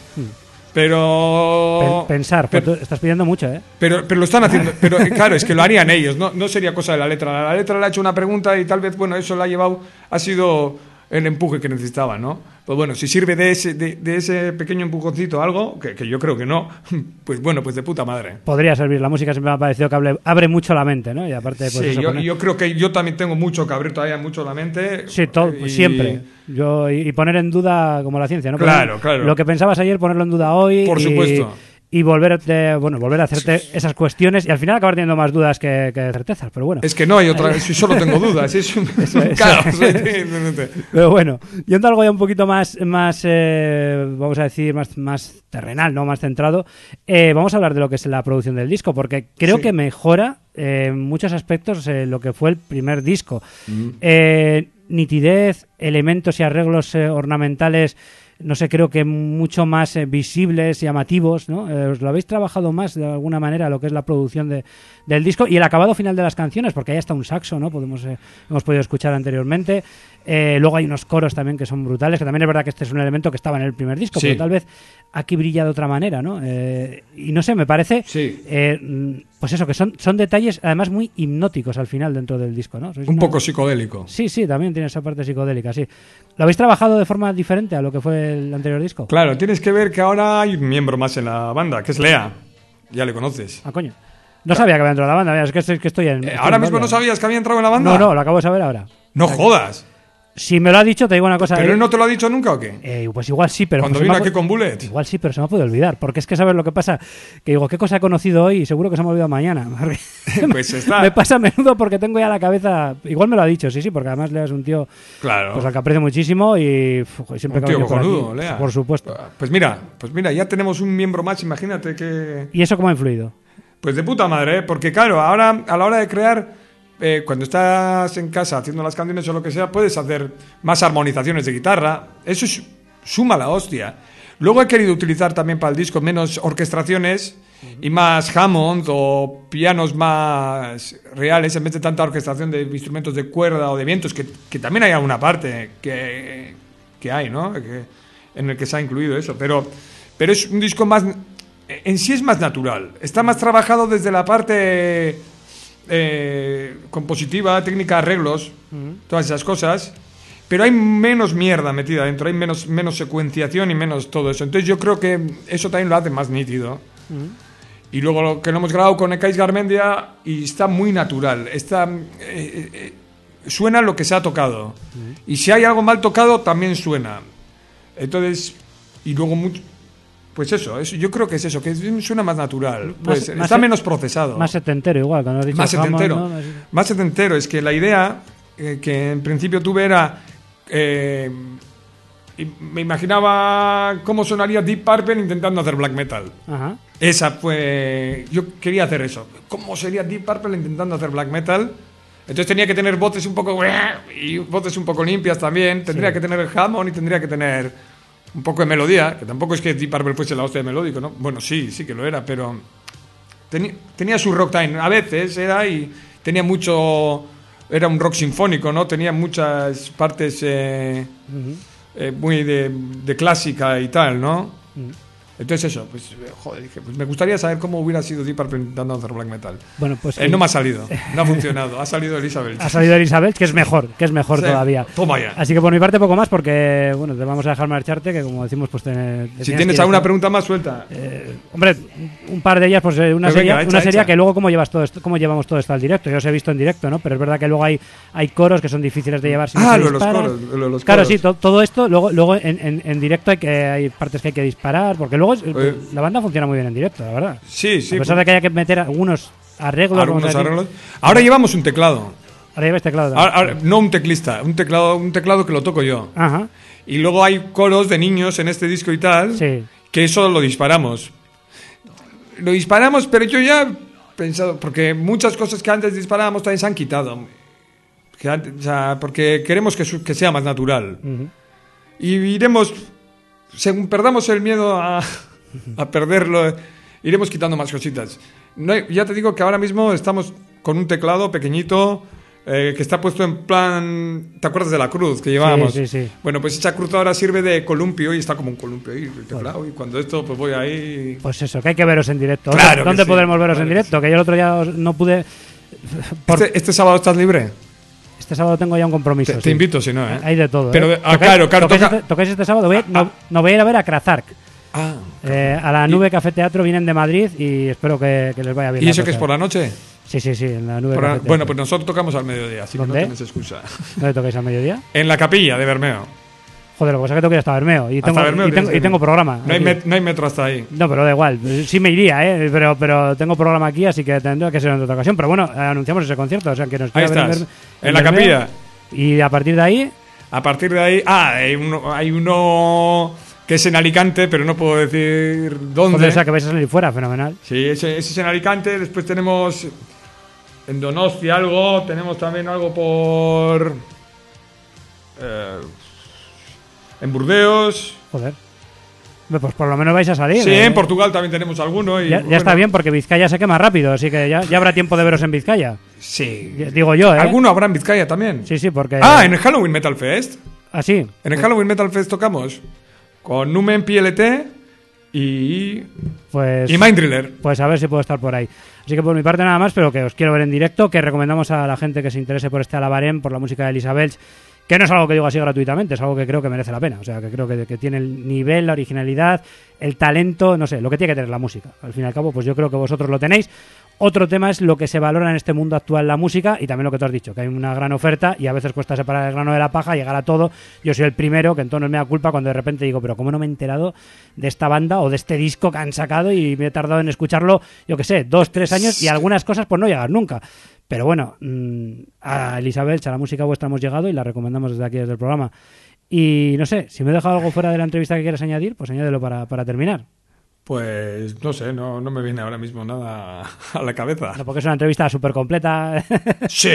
Pero... Pensar, estás pidiendo mucho, ¿eh? Pero lo están haciendo. Pero claro, es que lo harían ellos, no sería cosa de la letra. La letra le ha hecho una pregunta y tal vez, bueno, eso la ha llevado, ha sido el empuje que necesitaba, ¿no? Pues bueno, si sirve de ese pequeño empujoncito algo, que yo creo que no, pues bueno, pues de puta madre. Podría servir, la música siempre me ha parecido que abre mucho la mente, ¿no? Y aparte, pues sí, eso, yo creo que yo también tengo mucho que abrir todavía mucho la mente. Sí, siempre. Y poner en duda como la ciencia, ¿no? Claro. Lo que pensabas ayer, ponerlo en duda hoy. Por supuesto. Y volver a hacerte esas cuestiones y al final acabar teniendo más dudas que certezas, pero bueno. Es que no hay otra, si solo tengo dudas. Claro. Pero bueno, yendo a algo ya un poquito más vamos a decir, más terrenal, ¿no? Más centrado, vamos a hablar de lo que es la producción del disco, porque creo que mejora en muchos aspectos lo que fue el primer disco. Nitidez, elementos y arreglos ornamentales, no sé, creo que mucho más visibles, llamativos, ¿no? ¿Os lo habéis trabajado más de alguna manera lo que es la producción del disco y el acabado final de las canciones? Porque ahí está un saxo, ¿no? Hemos podido escuchar anteriormente. Luego hay unos coros también que son brutales, que también es verdad que este es un elemento que estaba en el primer disco, pero tal vez aquí brilla de otra manera, ¿no? Y no sé, me parece, pues eso, que son detalles además muy hipnóticos al final dentro del disco, ¿no? Un poco psicodélico. Sí, también tiene esa parte psicodélica, sí. ¿Lo habéis trabajado de forma diferente a lo que fue el anterior disco? Claro, tienes que ver que ahora hay un miembro más en la banda, que es Lea. Ya le conoces. Ah, coño. No sabía que había entrado en la banda, es que estoy en... ¿Ahora mismo no sabías que había entrado en la banda? No, lo acabo de saber ahora. No jodas. Si me lo ha dicho, te digo una cosa. ¿Pero él no te lo ha dicho nunca o qué? Pues igual sí, pero... Cuando vino aquí con Bullet. Igual sí, pero se me ha podido olvidar. Porque es que sabes lo que pasa. Que digo, ¿qué cosa he conocido hoy? Y seguro que se me ha olvidado mañana. Pues está. Me pasa a menudo porque tengo ya la cabeza... Igual me lo ha dicho, sí, porque además Lea es un tío... Claro. Pues al que aprecio muchísimo y siempre... Un tío cojonudo, Lea. Por supuesto. Pues mira, ya tenemos un miembro más, imagínate que... ¿Y eso cómo ha influido? Pues de puta madre, ¿eh? Porque claro, ahora a la hora de crear... cuando estás en casa haciendo las canciones o lo que sea, puedes hacer más armonizaciones de guitarra. Eso suma la hostia. Luego he querido utilizar también para el disco menos orquestaciones y más Hammond o pianos más reales en vez de tanta orquestación de instrumentos de cuerda o de vientos, que también hay alguna parte que hay, ¿no? En el que se ha incluido eso. Pero es un disco más... En sí es más natural. Está más trabajado desde la parte... compositiva, técnica de arreglos, todas esas cosas, pero hay menos mierda metida dentro, hay menos secuenciación y menos todo eso. Entonces yo creo que eso también lo hace más nítido. Y luego lo que lo hemos grabado con Ekais Garmendia y está muy natural, suena lo que se ha tocado, y si hay algo mal tocado también suena. Entonces, y luego pues eso, yo creo que es eso, que suena más natural, pues está menos procesado. Más setentero igual, cuando has dicho más setentero, ¿no? Más setentero, es que la idea que en principio tuve era... me imaginaba cómo sonaría Deep Purple intentando hacer black metal. Ajá. Esa fue... Yo quería hacer eso. ¿Cómo sería Deep Purple intentando hacer black metal? Entonces tenía que tener voces un poco... y voces un poco limpias también. Tendría que tener el Hammond y tendría que tener... un poco de melodía, que tampoco es que Deep Purple fuese la hostia de melódico, ¿no? Bueno, sí que lo era, pero tenía su rock time, a veces era, y tenía mucho, era un rock sinfónico, ¿no? Tenía muchas partes muy de clásica y tal, ¿no? Entonces eso, pues joder, dije, pues me gustaría saber cómo hubiera sido Deep Purple intentando hacer black metal. Bueno, pues no me ha salido, no ha funcionado, ha salido Elizabeth. Ha salido Elizabeth, que es mejor sí, todavía. Toma ya. Así que por mi parte poco más, porque bueno, te vamos a dejar marcharte, que como decimos, pues si tienes alguna pregunta más, suelta. Hombre, un par de ellas, pues una sería que luego cómo llevamos todo esto al directo. Yo os he visto en directo, ¿no? Pero es verdad que luego hay coros que son difíciles de llevar. Si los coros. Claro, sí, todo esto, luego en directo hay partes que hay que disparar, porque luego la banda funciona muy bien en directo, la verdad. Sí. A pesar de que haya que meter algunos arreglos. Ahora llevamos un teclado. Ahora lleváis teclado. Ahora, no un teclista, un teclado que lo toco yo. Ajá. Y luego hay coros de niños en este disco y tal, que eso lo disparamos. Lo disparamos, pero yo ya he pensado, porque muchas cosas que antes disparábamos también se han quitado. Porque queremos que sea más natural. Y iremos... Según perdamos el miedo a perderlo, iremos quitando más cositas. No, ya te digo que ahora mismo estamos con un teclado pequeñito que está puesto en plan... ¿Te acuerdas de la cruz que llevábamos? Sí. Bueno, pues esa cruz ahora sirve de columpio y está como un columpio ahí, el teclado. Y cuando esto, pues voy ahí... Pues eso, que hay que veros en directo. Claro ¿Dónde sí, podremos veros en directo? Que yo el otro día no pude... ¿Este sábado estás libre? Este sábado tengo ya un compromiso. Te invito, si no, ¿eh? Hay de todo. Pero, claro. ¿Tocáis este sábado? No voy a ir a ver a Krazark. A la Nube Café Teatro vienen de Madrid y espero que les vaya bien. ¿Y eso que es por la noche? Sí, en la Nube Café Teatro. Bueno, pues nosotros tocamos al mediodía, así ¿Dónde? que no tienes excusa. ¿Dónde tocáis al mediodía? En la capilla de Bermeo. Joder, lo que pasa es que tengo que ir hasta Bermeo. Y tengo programa. No hay metro hasta ahí. No, pero da igual. Sí me iría, pero tengo programa aquí, así que tendrá que ser en otra ocasión. Pero bueno, anunciamos ese concierto. O sea, que nos ahí estás, en la capilla. Y a partir de ahí... hay uno que es en Alicante, pero no puedo decir dónde. Joder, o sea, que vais a salir fuera, fenomenal. Sí, ese es en Alicante. Después tenemos en Donosti algo. Tenemos también algo por... en Burdeos. Joder. Pues por lo menos vais a salir. Sí, en Portugal también tenemos alguno. Y, ya está bien, porque Vizcaya se quema rápido, así que ya habrá tiempo de veros en Vizcaya. Sí. Digo yo, ¿eh? ¿Alguno habrá en Vizcaya también? Sí, porque... en el Halloween Metal Fest. ¿Ah, sí? En el Halloween Metal Fest tocamos con Numen PLT y Mind Driller. Pues a ver si puedo estar por ahí. Así que por mi parte nada más, pero que os quiero ver en directo, que recomendamos a la gente que se interese por este Alabarén, por la música de Elisa Belch, que no es algo que digo así gratuitamente, es algo que creo que merece la pena. O sea, que creo que tiene el nivel, la originalidad, el talento, no sé, lo que tiene que tener la música. Al fin y al cabo, pues yo creo que vosotros lo tenéis. Otro tema es lo que se valora en este mundo actual la música y también lo que tú has dicho, que hay una gran oferta y a veces cuesta separar el grano de la paja, llegar a todo. Yo soy el primero que entonces me da culpa cuando de repente digo, pero ¿cómo no me he enterado de esta banda o de este disco que han sacado y me he tardado en escucharlo, yo qué sé, 2-3 años y algunas cosas pues no llegan nunca? Pero bueno, a Elizabeth, a la música vuestra hemos llegado y la recomendamos desde aquí, desde el programa. Y no sé, si me he dejado algo fuera de la entrevista que quieras añadir, pues añádelo para terminar. Pues no sé, no me viene ahora mismo nada a la cabeza. No, porque es una entrevista súper completa. Sí,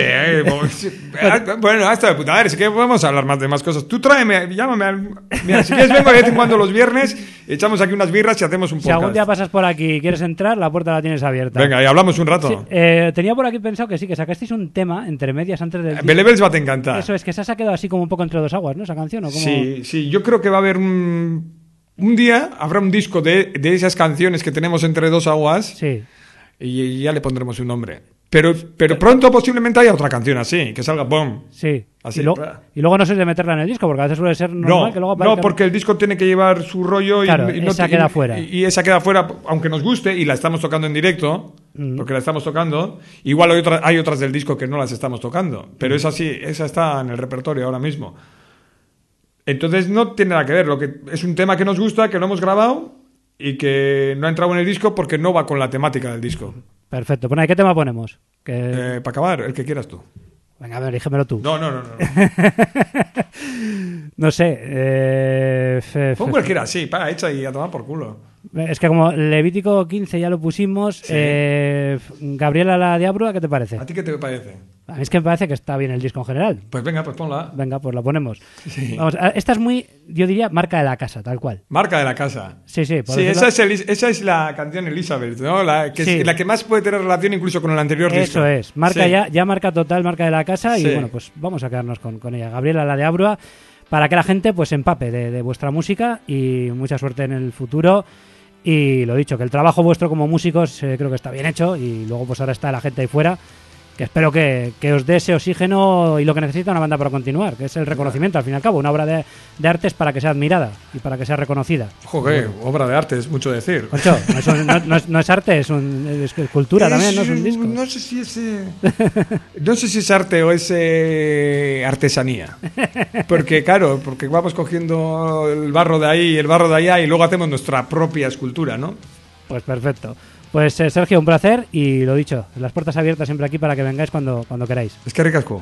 bueno, hasta de puta madre, sí que podemos hablar más de más cosas. Tú tráeme, llámame. Mira, si quieres vengo de vez en cuando los viernes, echamos aquí unas birras y hacemos un podcast. Si algún día pasas por aquí y quieres entrar, la puerta la tienes abierta. Venga, y hablamos un rato. Sí, tenía por aquí pensado que sí, que sacasteis un tema entre medias antes del... Belebels va a te encantar. Eso es, que se ha quedado así como un poco entre dos aguas, ¿no? Esa canción, ¿o cómo? Sí, yo creo que va a haber un día habrá un disco de esas canciones que tenemos entre dos aguas. Sí. Y ya le pondremos un nombre. Pero pronto posiblemente haya otra canción así, que salga ¡bum! Sí. Así. Y luego no sé de meterla en el disco, porque a veces suele ser normal que luego aparezca... No, porque el disco tiene que llevar su rollo claro, y esa queda fuera. Y esa queda fuera, aunque nos guste, y la estamos tocando en directo, porque la estamos tocando. Igual hay otras del disco que no las estamos tocando, pero esa sí, esa está en el repertorio ahora mismo. Entonces no tiene nada que ver, es un tema que nos gusta, que lo hemos grabado y que no ha entrado en el disco porque no va con la temática del disco. Perfecto. Bueno, ¿y qué tema ponemos? Para acabar, el que quieras tú. Venga, a ver, elígemelo tú. No. No sé. Pon cualquiera, sí, echa y a tomar por culo. Es que como Levítico 15 ya lo pusimos, sí. Gabriela la Diablo, ¿qué te parece? ¿A ti qué te parece? A mí es que me parece que está bien el disco en general. Pues venga, pues ponla. Venga, pues la ponemos. Sí. Vamos, esta es muy, yo diría, marca de la casa, tal cual. Marca de la casa. Sí. Sí, esa es la canción Elizabeth, ¿no? La que más puede tener relación incluso con el anterior disco. Eso es. Marca ya marca total, marca de la casa. Y bueno, pues vamos a quedarnos con ella. Gabriela la de Abrua, para que la gente pues se empape de vuestra música y mucha suerte en el futuro. Y lo dicho, que el trabajo vuestro como músicos creo que está bien hecho y luego pues ahora está la gente ahí fuera, que espero que os dé ese oxígeno y lo que necesita una banda para continuar, que es el reconocimiento, al fin y al cabo, una obra de arte es para que sea admirada y para que sea reconocida. Joder, bueno. Obra de arte es mucho decir. Ocho, no es arte, es cultura también, no es un disco. No sé si es arte o es artesanía. Porque claro, porque vamos cogiendo el barro de ahí y el barro de allá y luego hacemos nuestra propia escultura, ¿no? Pues perfecto. Pues Sergio, un placer y lo dicho, las puertas abiertas siempre aquí para que vengáis cuando queráis. Es que ricasco.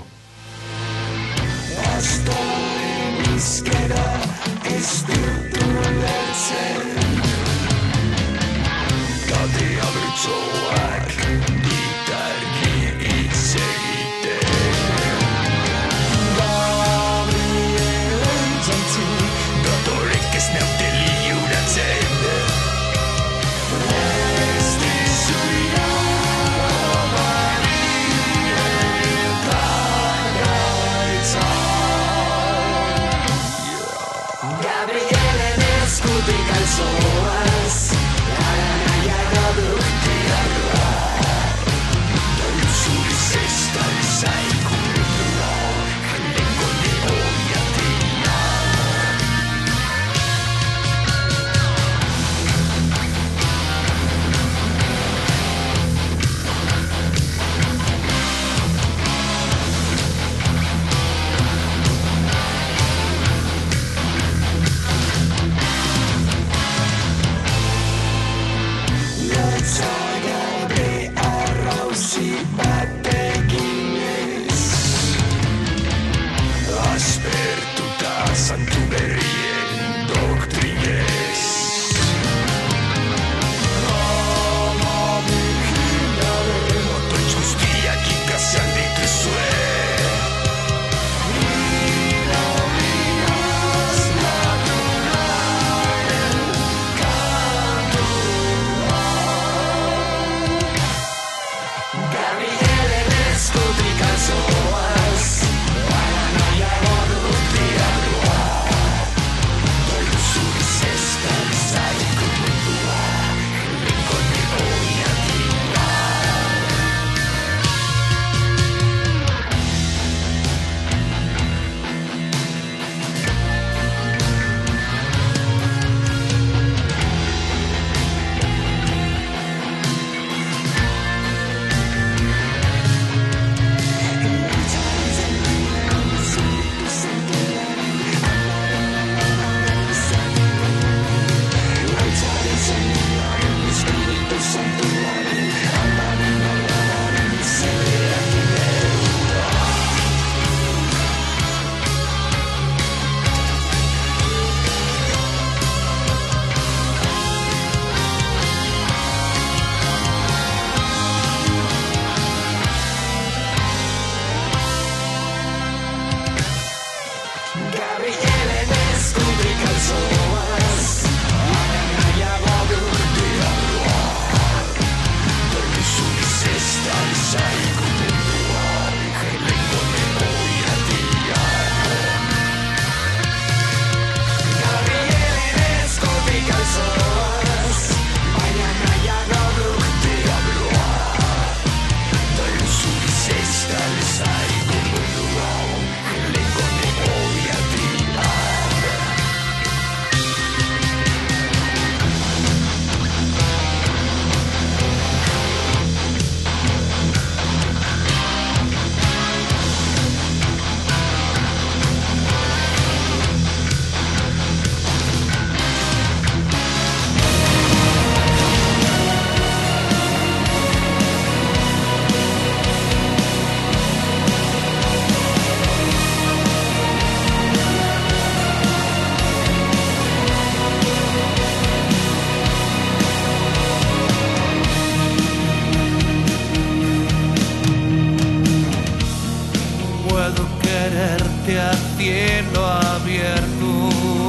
quererte a cielo abierto.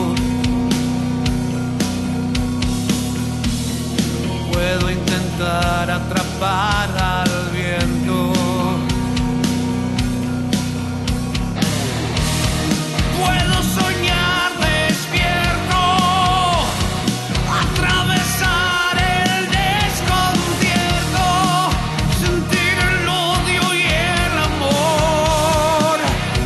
Puedo intentar atrapar al viento. Puedo soñar despierto, atravesar el desconcierto, sentir el odio y el amor.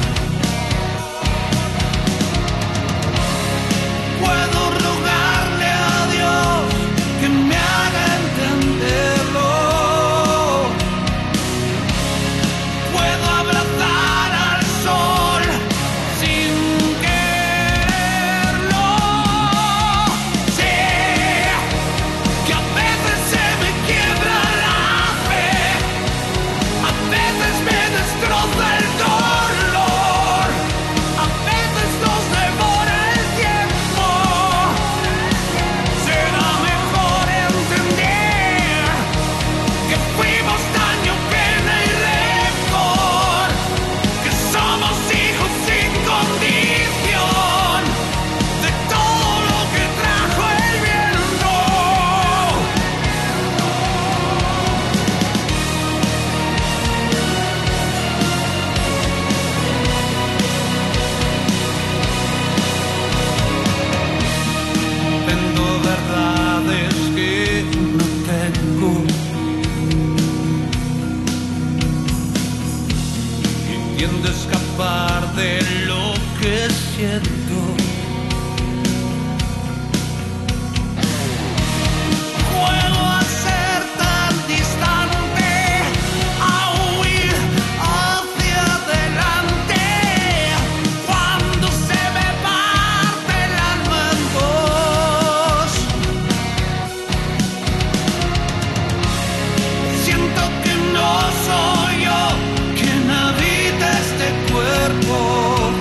Puedo rogarle a Dios que me haga entenderlo. Puedo abrazar al sol sin quererlo. Sé que a veces se me quiebra la fe, a veces me destroza el dolor, a veces nos devora el tiempo. Será mejor entender que fuimos daño, pena y rencor, que somos hijos sin condición de todo lo que trajo el viento. Tengo verdades que no tengo y tiendo a escapar de lo que siento. Juego a ser tan distante, a huir hacia adelante, cuando se me parte el alma en dos. Siento que no soy yo quien habita este cuerpo.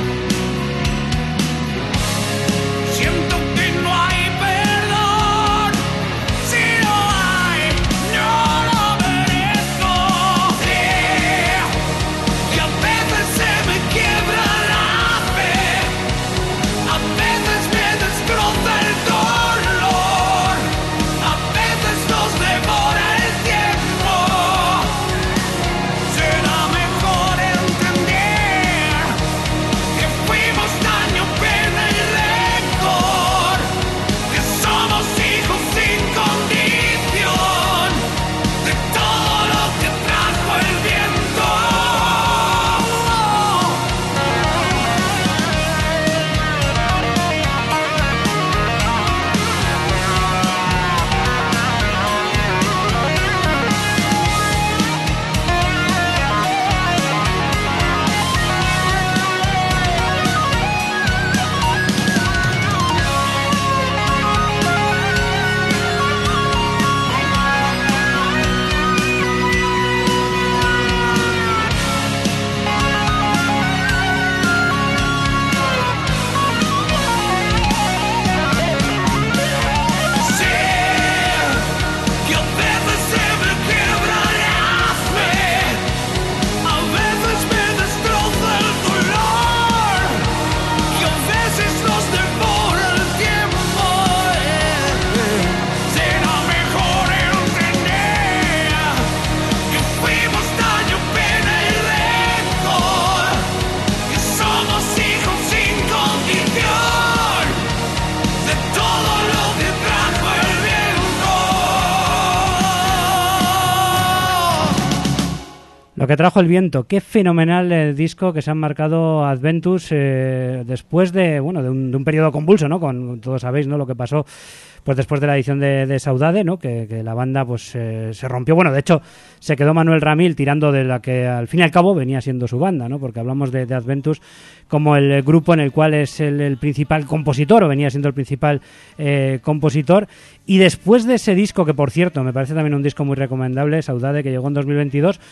Siento que no hay perdón. Si lo hay, no lo merezco. Sé que a veces se me quiebra la fe, a veces me destroza el dolor, a veces nos devora el tiempo. Será mejor entender que fuimos daño, pena y rencor, que somos hijos sin condición de todo lo que trajo el viento. Sé que a veces se me quiebra la fe, a veces me destroza el dolor, y a veces nos devora el tiempo. Será mejor entender que fuimos daño, pena y rencor, que somos hijos sin condición de todo lo que trajo el viento. Lo que trajo el viento, qué fenomenal disco que se han marcado Adventus después de un periodo convulso, ¿no? Todos sabéis, ¿no? Lo que pasó pues después de la edición de Saudade, ¿no? Que la banda pues se rompió. Bueno, de hecho se quedó Manuel Ramil tirando de la que al fin y al cabo venía siendo su banda, ¿no? Porque hablamos de Adventus como el grupo en el cual es el principal compositor, o venía siendo el principal compositor. Y después de ese disco, que por cierto me parece también un disco muy recomendable, Saudade, que llegó en 2022,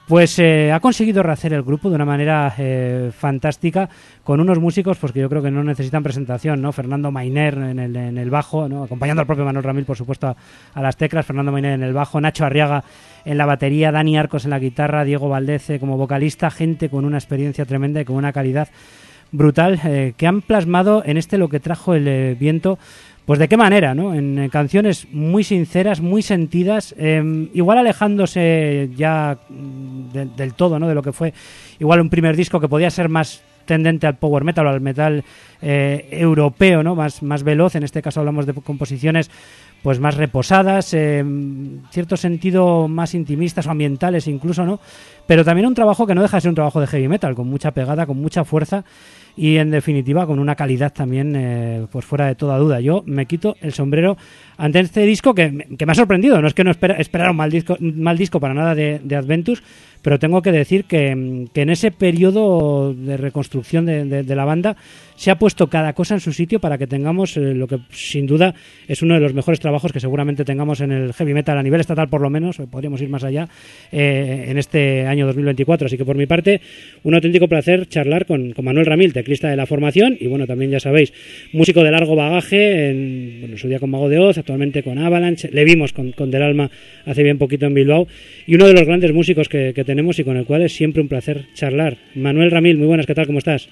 Pues ha conseguido rehacer el grupo de una manera fantástica, con unos músicos pues que yo creo que no necesitan presentación, ¿no? Fernando Mainer en el bajo, ¿no? Acompañando al propio Manuel Ramil, por supuesto, a las teclas. Fernando Mainer en el bajo, Nacho Arriaga en la batería, Dani Arcos en la guitarra, Diego Valdez como vocalista, gente con una experiencia tremenda y con una calidad brutal, que han plasmado en lo que trajo el viento. Pues de qué manera, ¿no? En canciones muy sinceras, muy sentidas, igual alejándose ya del todo, ¿no? De lo que fue igual un primer disco que podía ser más tendente al power metal o al metal europeo, ¿no? Más veloz. En este caso hablamos de composiciones pues más reposadas, cierto sentido más intimistas o ambientales incluso, ¿no? Pero también un trabajo que no deja de ser un trabajo de heavy metal, con mucha pegada, con mucha fuerza y en definitiva con una calidad también pues fuera de toda duda. Yo me quito el sombrero ante este disco que me ha sorprendido. No es que no esperara un mal disco para nada de Adventus, pero tengo que decir que en ese periodo de reconstrucción de la banda se ha puesto cada cosa en su sitio para que tengamos lo que sin duda es uno de los mejores trabajos que seguramente tengamos en el heavy metal a nivel estatal, por lo menos, podríamos ir más allá en este año 2024. Así que por mi parte, un auténtico placer charlar con Manuel Ramil, teclista de la formación y bueno, también ya sabéis, músico de largo bagaje, en su día con Mago de Oz, actualmente con Avalanche, le vimos con Del Alma hace bien poquito en Bilbao, y uno de los grandes músicos que tenemos y con el cual es siempre un placer charlar. Manuel Ramil, muy buenas, ¿qué tal? ¿Cómo estás?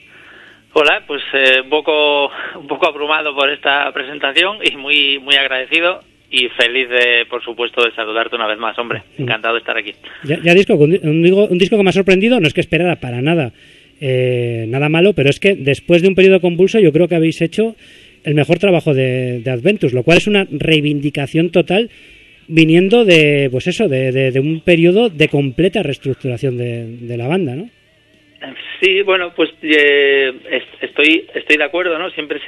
Hola, pues un poco abrumado por esta presentación y muy agradecido y feliz por supuesto, de saludarte una vez más, hombre. Encantado de estar aquí. Ya disco, un disco que me ha sorprendido, no es que esperara para nada nada malo, pero es que después de un periodo convulso yo creo que habéis hecho el mejor trabajo de Adventus, lo cual es una reivindicación total viniendo de pues eso, de un periodo de completa reestructuración de la banda, ¿no? Sí, bueno, pues estoy de acuerdo, ¿no? Siempre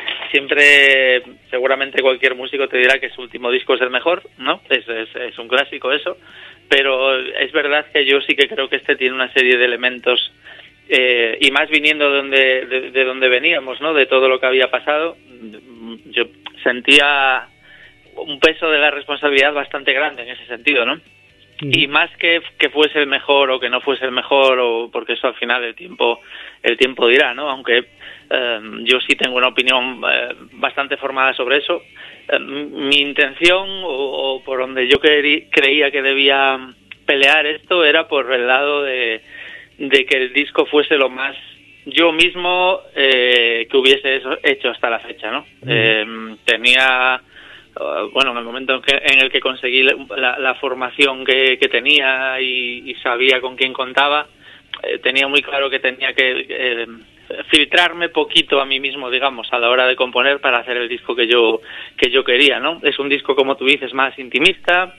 seguramente cualquier músico te dirá que su último disco es el mejor, ¿no? Es un clásico eso, pero es verdad que yo sí que creo que este tiene una serie de elementos y más viniendo de donde veníamos, ¿no? De todo lo que había pasado, yo sentía un peso de la responsabilidad bastante grande en ese sentido, ¿no? Y más que fuese el mejor o que no fuese el mejor, o porque eso al final el tiempo dirá, ¿no? Aunque yo sí tengo una opinión bastante formada sobre eso. Mi intención o por donde yo creía que debía pelear esto era por el lado de que el disco fuese lo más yo mismo que hubiese hecho hasta la fecha, ¿no? Tenía bueno, en el momento en el que conseguí la formación que tenía y sabía con quién contaba, tenía muy claro que tenía que filtrarme poquito a mí mismo, digamos, a la hora de componer para hacer el disco que yo quería, ¿no? Es un disco, como tú dices, más intimista,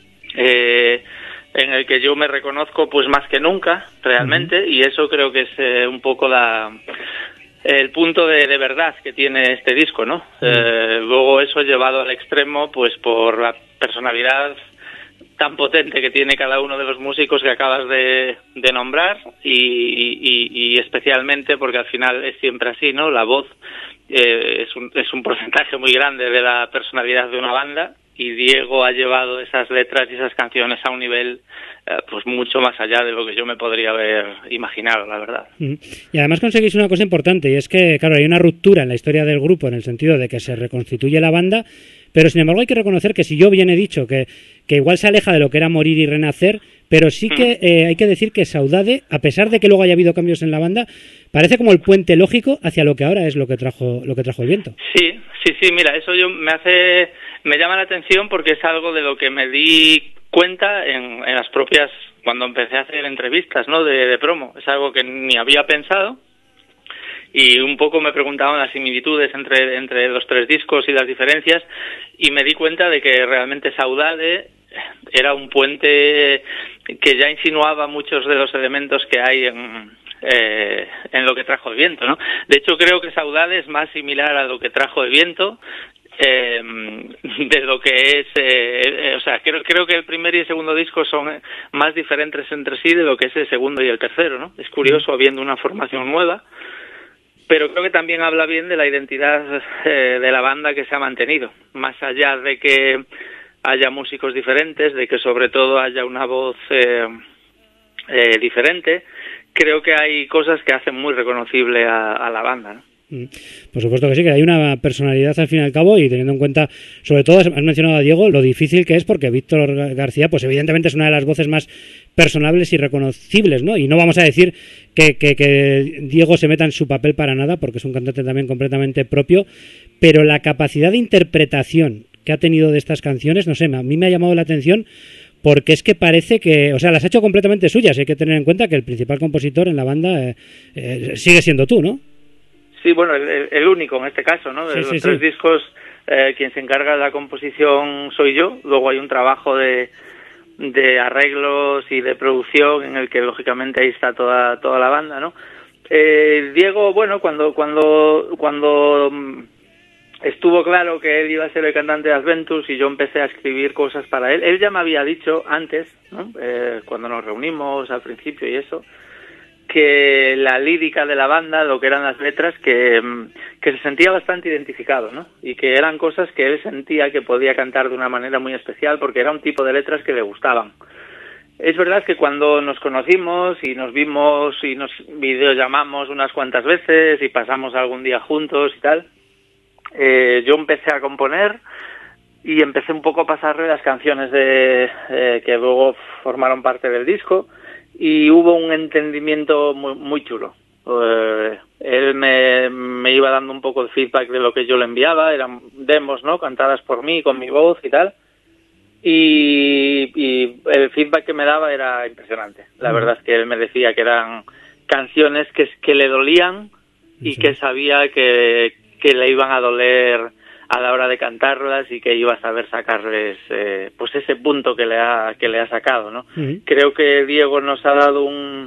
en el que yo me reconozco pues más que nunca, realmente, y eso creo que es un poco el punto de verdad que tiene este disco, ¿no? Luego eso llevado al extremo, pues por la personalidad tan potente que tiene cada uno de los músicos que acabas de nombrar y especialmente porque al final es siempre así, ¿no? La voz es un porcentaje muy grande de la personalidad de una banda y Diego ha llevado esas letras y esas canciones a un nivel pues mucho más allá de lo que yo me podría haber imaginado, la verdad. Y además conseguís una cosa importante, y es que, claro, hay una ruptura en la historia del grupo en el sentido de que se reconstituye la banda, pero sin embargo hay que reconocer que si yo bien he dicho que igual se aleja de lo que era morir y renacer, pero sí que hay que decir que Saudade, a pesar de que luego haya habido cambios en la banda, parece como el puente lógico hacia lo que ahora es lo que trajo el viento. Sí, mira, eso me llama la atención porque es algo de lo que me di cuenta en las propias, cuando empecé a hacer entrevistas, ¿no? de promo. Es algo que ni había pensado y un poco me preguntaban las similitudes entre los tres discos y las diferencias y me di cuenta de que realmente Saudade era un puente que ya insinuaba muchos de los elementos que hay en lo que trajo el viento, ¿no? De hecho creo que Saudade es más similar a lo que trajo el viento de lo que es, o sea, creo que el primer y el segundo disco son más diferentes entre sí de lo que es el segundo y el tercero, ¿no? Es curioso habiendo una formación nueva, pero creo que también habla bien de la identidad de la banda que se ha mantenido, más allá de que haya músicos diferentes, de que sobre todo haya una voz diferente, creo que hay cosas que hacen muy reconocible a la banda, ¿no? Por supuesto que sí, que hay una personalidad al fin y al cabo, y teniendo en cuenta, sobre todo, has mencionado a Diego, lo difícil que es, porque Víctor García, pues evidentemente es una de las voces más personables y reconocibles, ¿no? Y no vamos a decir que Diego se meta en su papel para nada, porque es un cantante también completamente propio, pero la capacidad de interpretación que ha tenido de estas canciones, no sé, a mí me ha llamado la atención, porque es que parece que, o sea, las ha hecho completamente suyas. Hay que tener en cuenta que el principal compositor en la banda sigue siendo tú, ¿no? Sí, bueno, el único en este caso, ¿no? De los tres discos, quien se encarga de la composición soy yo. Luego hay un trabajo de arreglos y de producción en el que lógicamente ahí está toda la banda, ¿no? Diego, bueno, cuando estuvo claro que él iba a ser el cantante de Adventus y yo empecé a escribir cosas para él ya me había dicho antes, ¿no? Cuando nos reunimos al principio y eso, que la lírica de la banda, lo que eran las letras, que se sentía bastante identificado, ¿no? Y que eran cosas que él sentía que podía cantar de una manera muy especial, porque era un tipo de letras que le gustaban. Es verdad que cuando nos conocimos y nos vimos y nos videollamamos unas cuantas veces y pasamos algún día juntos y tal, yo empecé a componer y empecé un poco a pasarle las canciones que luego formaron parte del disco, y hubo un entendimiento muy, muy chulo. Él me iba dando un poco de feedback de lo que yo le enviaba, eran demos, ¿no?, cantadas por mí, con mi voz y tal, y el feedback que me daba era impresionante. La verdad es que él me decía que eran canciones que le dolían y que sabía que le iban a doler a la hora de cantarlas y que iba a saber sacarles pues ese punto que le ha sacado, ¿no? Creo que Diego nos ha dado un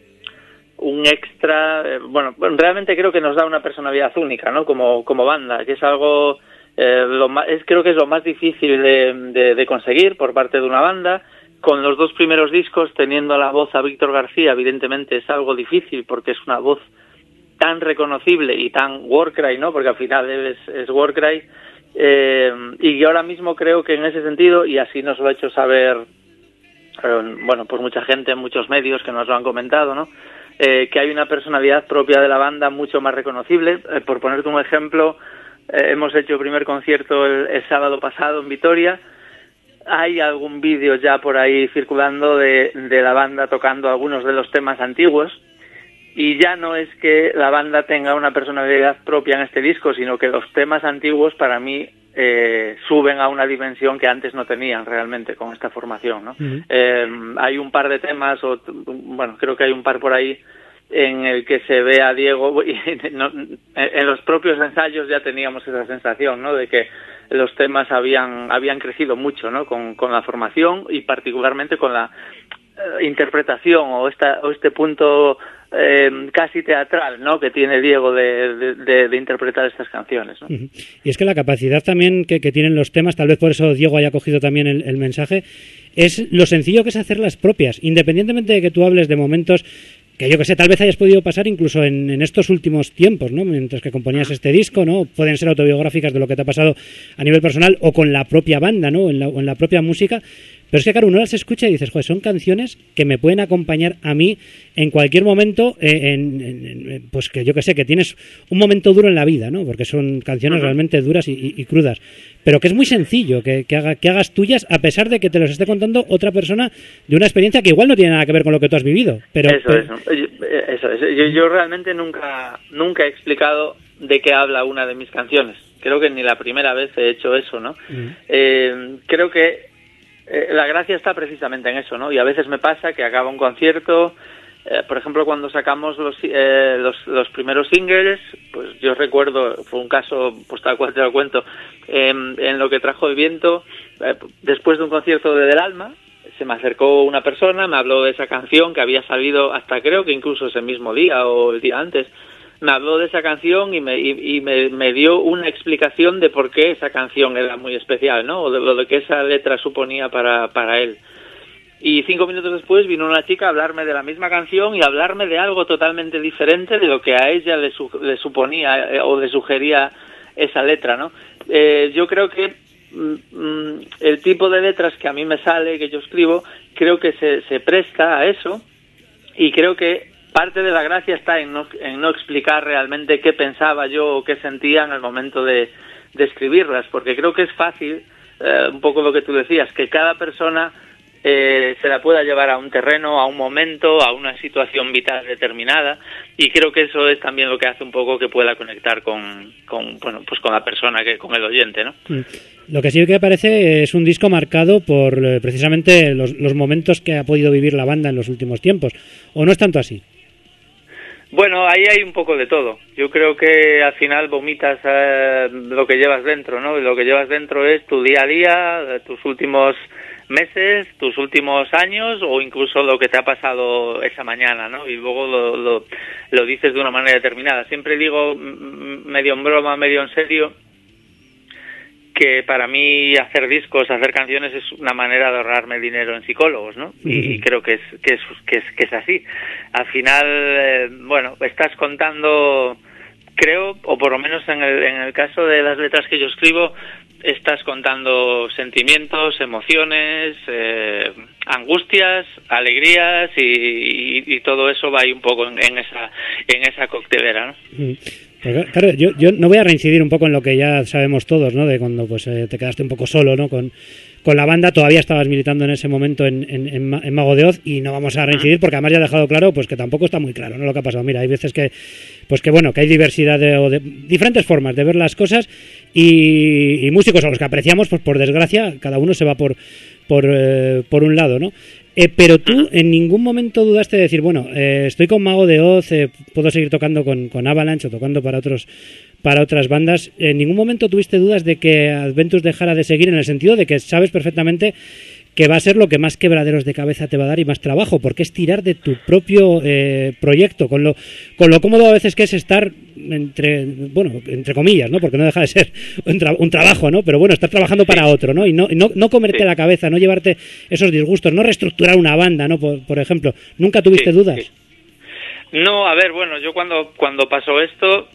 extra, bueno, realmente creo que nos da una personalidad única, ¿no? Como banda, que es algo creo que es lo más difícil de conseguir por parte de una banda. Con los dos primeros discos, teniendo a la voz a Víctor García, evidentemente es algo difícil porque es una voz tan reconocible y tan Warcry, ¿no? Porque al final él es Warcry, y yo ahora mismo creo que en ese sentido, y así nos lo ha hecho saber, bueno, pues mucha gente en muchos medios que nos lo han comentado, ¿no? Que hay una personalidad propia de la banda mucho más reconocible. Por ponerte un ejemplo, hemos hecho el primer concierto el sábado pasado en Vitoria. Hay algún vídeo ya por ahí circulando de la banda tocando algunos de los temas antiguos. Y ya no es que la banda tenga una personalidad propia en este disco, sino que los temas antiguos para mí suben a una dimensión que antes no tenían realmente con esta formación, ¿no? Hay un par de temas, bueno, creo que hay un par por ahí en el que se ve a Diego, y en los propios ensayos ya teníamos esa sensación, ¿no?, de que los temas habían crecido mucho, ¿no?, con la formación y particularmente con la interpretación o este punto casi teatral, ¿no?, que tiene Diego de interpretar estas canciones, ¿no? Y es que la capacidad también que tienen los temas, tal vez por eso Diego haya cogido también el mensaje, es lo sencillo que es hacerlas propias, independientemente de que tú hables de momentos que yo que sé, tal vez hayas podido pasar incluso en estos últimos tiempos, ¿no?, mientras que componías este disco, ¿no? Pueden ser autobiográficas de lo que te ha pasado a nivel personal o con la propia banda, ¿no?, o en la propia música. Pero es que, claro, uno las escucha y dices, joder, son canciones que me pueden acompañar a mí en cualquier momento, pues que yo que sé, que tienes un momento duro en la vida, ¿no? Porque son canciones realmente duras y crudas. Pero que es muy sencillo que hagas tuyas, a pesar de que te los esté contando otra persona de una experiencia que igual no tiene nada que ver con lo que tú has vivido. Pero, Eso es. Yo realmente nunca he explicado de qué habla una de mis canciones. Creo que ni la primera vez he hecho eso, ¿no? Creo que la gracia está precisamente en eso, ¿no? Y a veces me pasa que acaba un concierto, por ejemplo, cuando sacamos los primeros singles, pues yo recuerdo, fue un caso, pues tal cual te lo cuento, en Lo que trajo el viento, después de un concierto de Del Alma, se me acercó una persona, me habló de esa canción que había salido hasta creo que incluso ese mismo día o el día antes. Me habló de esa canción y me dio una explicación de por qué esa canción era muy especial, ¿no? O de lo que esa letra suponía para él. Y 5 minutos después vino una chica a hablarme de la misma canción y a hablarme de algo totalmente diferente de lo que a ella le suponía o le sugería esa letra, ¿no? Yo creo que el tipo de letras que a mí me sale, que yo escribo, creo que se presta a eso. Y creo que parte de la gracia está en no explicar realmente qué pensaba yo o qué sentía en el momento de escribirlas, porque creo que es fácil, un poco lo que tú decías, que cada persona se la pueda llevar a un terreno, a un momento, a una situación vital determinada, y creo que eso es también lo que hace un poco que pueda conectar con la persona, con el oyente, ¿no? Lo que sí que parece es un disco marcado por precisamente los momentos que ha podido vivir la banda en los últimos tiempos, ¿o no es tanto así? Bueno, ahí hay un poco de todo. Yo creo que al final vomitas lo que llevas dentro, ¿no? Y lo que llevas dentro es tu día a día, tus últimos meses, tus últimos años, o incluso lo que te ha pasado esa mañana, ¿no? Y luego lo dices de una manera determinada. Siempre digo, medio en broma, medio en serio, que para mí hacer discos, hacer canciones es una manera de ahorrarme dinero en psicólogos, ¿no? Y creo que es así. Al final, estás contando, creo, o por lo menos en el caso de las letras que yo escribo, estás contando sentimientos, emociones, angustias, alegrías, y todo eso va ahí un poco en esa coctelera, ¿no? Pues claro, yo no voy a reincidir un poco en lo que ya sabemos todos, ¿no? De cuando pues te quedaste un poco solo, ¿no? Con la banda, todavía estabas militando en ese momento en Mago de Oz, y no vamos a reincidir porque además ya ha dejado claro pues que tampoco está muy claro, ¿no? Lo que ha pasado. Mira, hay veces que que hay diversidad de diferentes formas de ver las cosas, y músicos a los que apreciamos, pues por desgracia, cada uno se va por un lado, ¿no? Pero tú en ningún momento dudaste de decir, estoy con Mago de Oz, puedo seguir tocando con Avalanche o tocando para otras bandas. ¿En ningún momento tuviste dudas de que Adventus dejara de seguir, en el sentido de que sabes perfectamente que va a ser lo que más quebraderos de cabeza te va a dar y más trabajo, porque es tirar de tu propio proyecto, con lo cómodo a veces que es estar entre comillas, ¿no? Porque no deja de ser un trabajo, ¿no? Pero estar trabajando para otro, ¿no? Y no comerte la cabeza, no llevarte esos disgustos, no reestructurar una banda, ¿no? Por ejemplo, ¿nunca tuviste dudas? Sí. No, a ver, yo cuando pasó esto,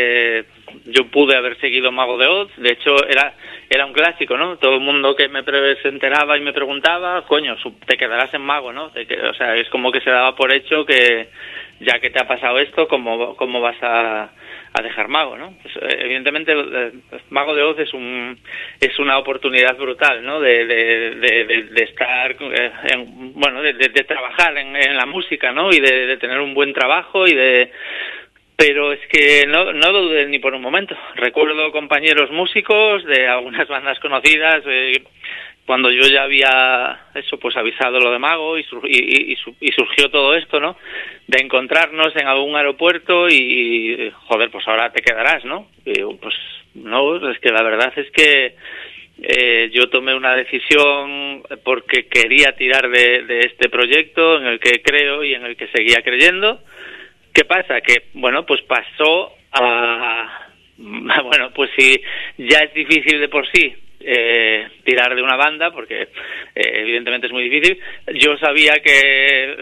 yo pude haber seguido Mago de Oz. De hecho, era un clásico, ¿no? Todo el mundo que se enteraba y me preguntaba, coño, te quedarás en Mago, ¿no? O sea, es como que se daba por hecho que ya que te ha pasado esto, ¿cómo vas a dejar Mago, ¿no? Pues, evidentemente, Mago de Oz es una oportunidad brutal, ¿no? De estar, de trabajar en la música, ¿no? Y de tener un buen trabajo pero es que no lo dudé ni por un momento. Recuerdo compañeros músicos de algunas bandas conocidas, cuando yo ya había avisado lo de Mago y surgió todo esto, ¿no? De encontrarnos en algún aeropuerto y joder, pues ahora te quedarás, ¿no? Y digo, pues no, es que la verdad es que yo tomé una decisión porque quería tirar de este proyecto en el que creo y en el que seguía creyendo. ¿Qué pasa? Que, pues pasó a... pues si ya es difícil de por sí tirar de una banda, porque evidentemente es muy difícil, yo sabía que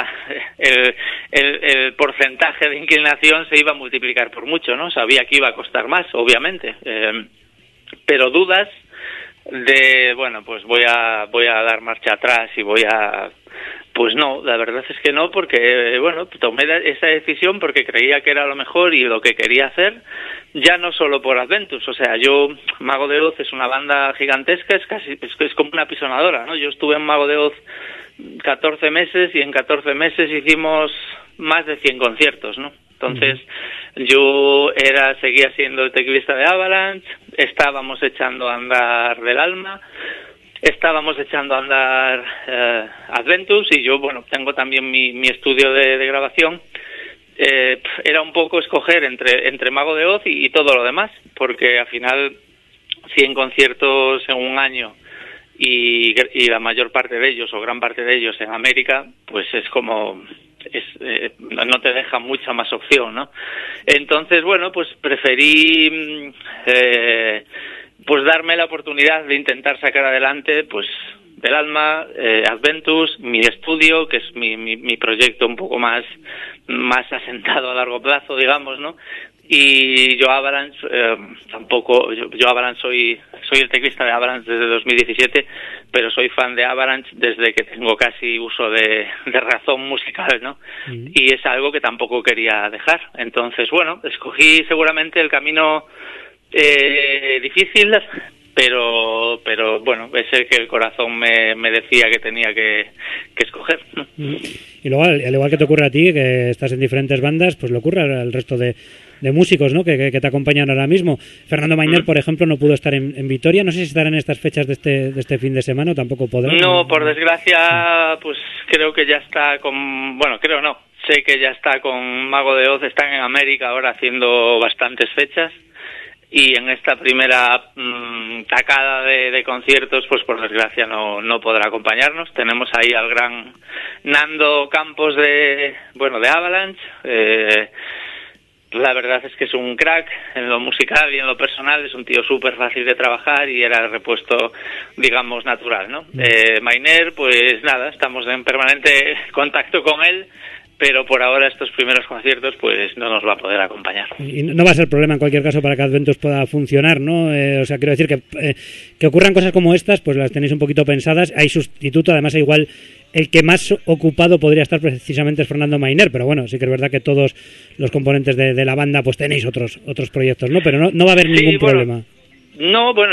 el porcentaje de inclinación se iba a multiplicar por mucho, ¿no? Sabía que iba a costar más, obviamente. Pero dudas de, pues voy a dar marcha atrás y pues no, la verdad es que no, porque, tomé esa decisión porque creía que era lo mejor y lo que quería hacer, ya no solo por Adventus. O sea, Mago de Oz es una banda gigantesca, es como una apisonadora, ¿no? Yo estuve en Mago de Oz 14 meses y en 14 meses hicimos más de 100 conciertos, ¿no? Entonces, yo seguía siendo el teclista de Avalanche, estábamos echando a andar Del Alma, estábamos echando a andar Adventus, y yo, tengo también mi estudio de grabación. Era un poco escoger entre Mago de Oz y todo lo demás, porque al final 100 conciertos en un año y la mayor parte de ellos, o gran parte de ellos en América, pues es como... no te deja mucha más opción, ¿no? Entonces, pues preferí darme la oportunidad de intentar sacar adelante del alma, Adventus, mi estudio, que es mi proyecto un poco más asentado a largo plazo, digamos, ¿no? Y yo Avalanche, yo Avalanche soy el teclista de Avalanche desde 2017, pero soy fan de Avalanche desde que tengo casi uso de razón musical, ¿no? Y es algo que tampoco quería dejar. Entonces, bueno, escogí seguramente el camino difícil, pero bueno, es el que el corazón me decía que tenía que escoger, ¿no? Y luego, al igual que te ocurre a ti, que estás en diferentes bandas, pues le ocurre al resto de músicos, ¿no? que te acompañan ahora mismo. Fernando Mainer, por ejemplo, no pudo estar en Vitoria. No sé si estará en estas fechas de este fin de semana o tampoco podrá. No, por desgracia, pues creo que ya está con... Bueno, creo no. Sé que ya está con Mago de Oz. Están en América ahora haciendo bastantes fechas. Y en esta primera tacada de conciertos, pues por desgracia no podrá acompañarnos. Tenemos ahí al gran Nando Campos de Avalanche. La verdad es que es un crack en lo musical y en lo personal, es un tío súper fácil de trabajar y era el repuesto, digamos, natural, ¿no? Mainer, pues nada, estamos en permanente contacto con él, pero por ahora estos primeros conciertos pues no nos va a poder acompañar. Y no va a ser problema en cualquier caso para que Adventus pueda funcionar, ¿no? O sea, quiero decir que ocurran cosas como estas, pues las tenéis un poquito pensadas. Hay sustituto, además igual el que más ocupado podría estar precisamente es Fernando Mainer, pero bueno, sí que es verdad que todos los componentes de la banda pues tenéis otros proyectos, ¿no? Pero no va a haber ningún problema. No, bueno,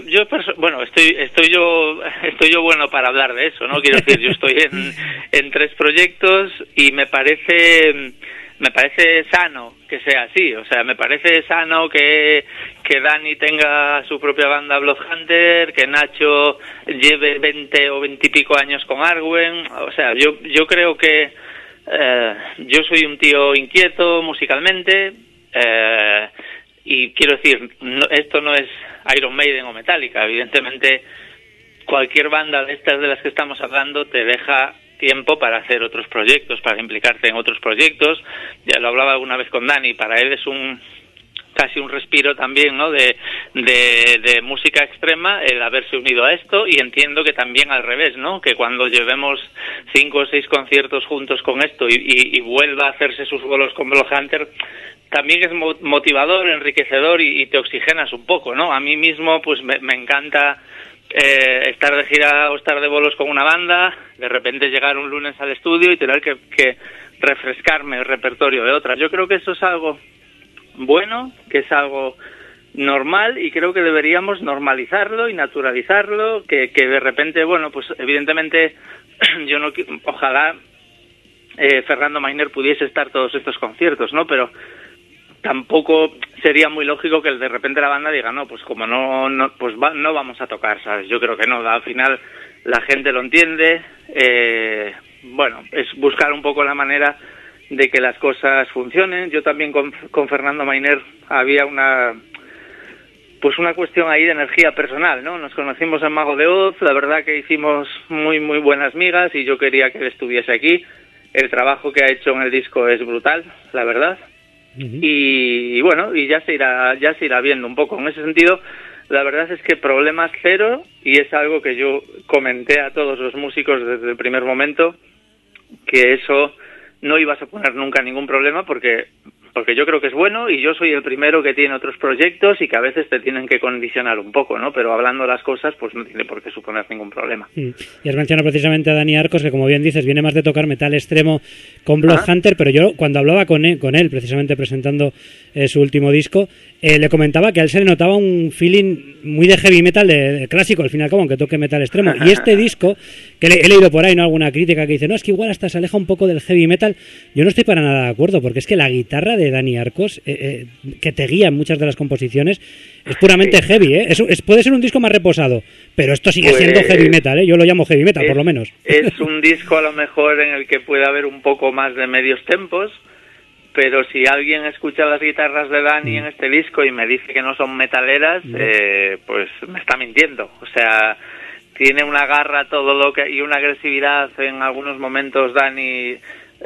estoy yo bueno para hablar de eso, ¿no? Quiero decir, yo estoy en 3 proyectos y me parece sano que sea así, o sea, me parece sano que Dani tenga su propia banda Bloodhunter, que Nacho lleve 20 o 20 y pico años con Arwen, o sea, yo creo que yo soy un tío inquieto musicalmente, y quiero decir, esto no es Iron Maiden o Metallica, evidentemente cualquier banda de estas de las que estamos hablando te deja tiempo para hacer otros proyectos, para implicarte en otros proyectos. Ya lo hablaba alguna vez con Dani, para él es casi un respiro también, ¿no? de música extrema el haberse unido a esto, y entiendo que también al revés, ¿no? Que cuando llevemos 5 o 6 conciertos juntos con esto y vuelva a hacerse sus bolos con Bloodhunter, también es motivador, enriquecedor y te oxigenas un poco, ¿no? A mí mismo pues me encanta estar de gira o estar de bolos con una banda, de repente llegar un lunes al estudio y tener que refrescarme el repertorio de otras. Yo creo que eso es algo bueno, que es algo normal, y creo que deberíamos normalizarlo y naturalizarlo, que de repente, bueno, pues evidentemente ojalá Fernando Mainer pudiese estar todos estos conciertos, ¿no? Pero tampoco sería muy lógico que de repente la banda diga, no, pues como no vamos a tocar, ¿sabes? Yo creo que no, al final la gente lo entiende, bueno, es buscar un poco la manera de que las cosas funcionen. Yo también con Fernando Mainer había una cuestión ahí de energía personal, ¿no? Nos conocimos en Mago de Oz, la verdad que hicimos muy muy buenas migas y yo quería que él estuviese aquí. El trabajo que ha hecho en el disco es brutal, la verdad. Y bueno, y ya se irá viendo un poco. En ese sentido, la verdad es que problemas cero, y es algo que yo comenté a todos los músicos desde el primer momento, que eso no iba a suponer nunca ningún problema, porque yo creo que es bueno, y yo soy el primero que tiene otros proyectos y que a veces te tienen que condicionar un poco, ¿no? Pero hablando las cosas, pues no tiene por qué suponer ningún problema. Y has mencionado precisamente a Dani Arcos, que como bien dices, viene más de tocar metal extremo con Bloodhunter, pero yo cuando hablaba con él precisamente presentando su último disco, le comentaba que a él se le notaba un feeling muy de heavy metal, de clásico, al fin y al cabo, aunque toque metal extremo. Y este disco, que he leído por ahí, ¿no?, alguna crítica que dice, no, es que igual hasta se aleja un poco del heavy metal. Yo no estoy para nada de acuerdo, porque es que la guitarra de Dani Arcos, que te guía en muchas de las composiciones, es puramente heavy, ¿eh? Puede ser un disco más reposado, pero esto sigue siendo heavy metal, ¿eh? Yo lo llamo heavy metal, por lo menos. Es un disco a lo mejor en el que puede haber un poco más de medios tempos, pero si alguien escucha las guitarras de Dani en este disco y me dice que no son metaleras, pues me está mintiendo. O sea, tiene una garra y una agresividad en algunos momentos Dani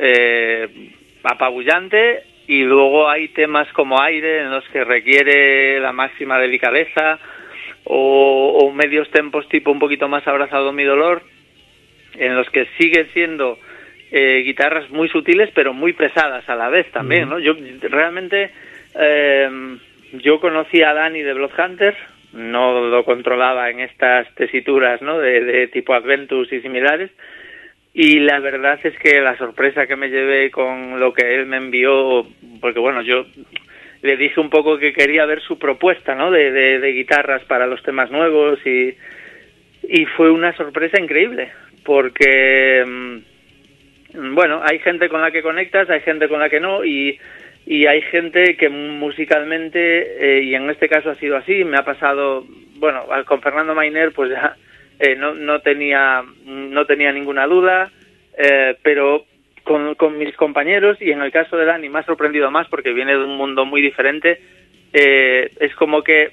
apabullante, y luego hay temas como Aire en los que requiere la máxima delicadeza, o medios tempos tipo un poquito más Abrazado mi dolor, en los que siguen siendo guitarras muy sutiles pero muy pesadas a la vez también, ¿no? Yo realmente yo conocí a Dani de Bloodhunter, no lo controlaba en estas tesituras, ¿no? de tipo Adventus y similares, y la verdad es que la sorpresa que me llevé con lo que él me envió, porque bueno, yo le dije un poco que quería ver su propuesta, ¿no? de guitarras para los temas nuevos, y fue una sorpresa increíble, porque bueno, hay gente con la que conectas, hay gente con la que no, y hay gente que musicalmente, y en este caso ha sido así, me ha pasado, bueno, con Fernando Mainer pues ya no tenía ninguna duda, pero con mis compañeros, y en el caso de Dani me ha sorprendido más porque viene de un mundo muy diferente, es como que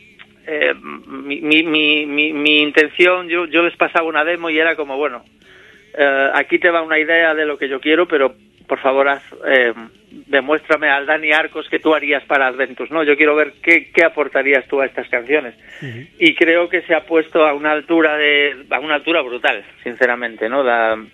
mi intención, yo les pasaba una demo y era como, bueno, aquí te va una idea de lo que yo quiero, pero por favor demuéstrame al Dani Arcos que tú harías para Adventus, ¿no? Yo quiero ver qué aportarías tú a estas canciones. Y creo que se ha puesto a una altura brutal, sinceramente, ¿no?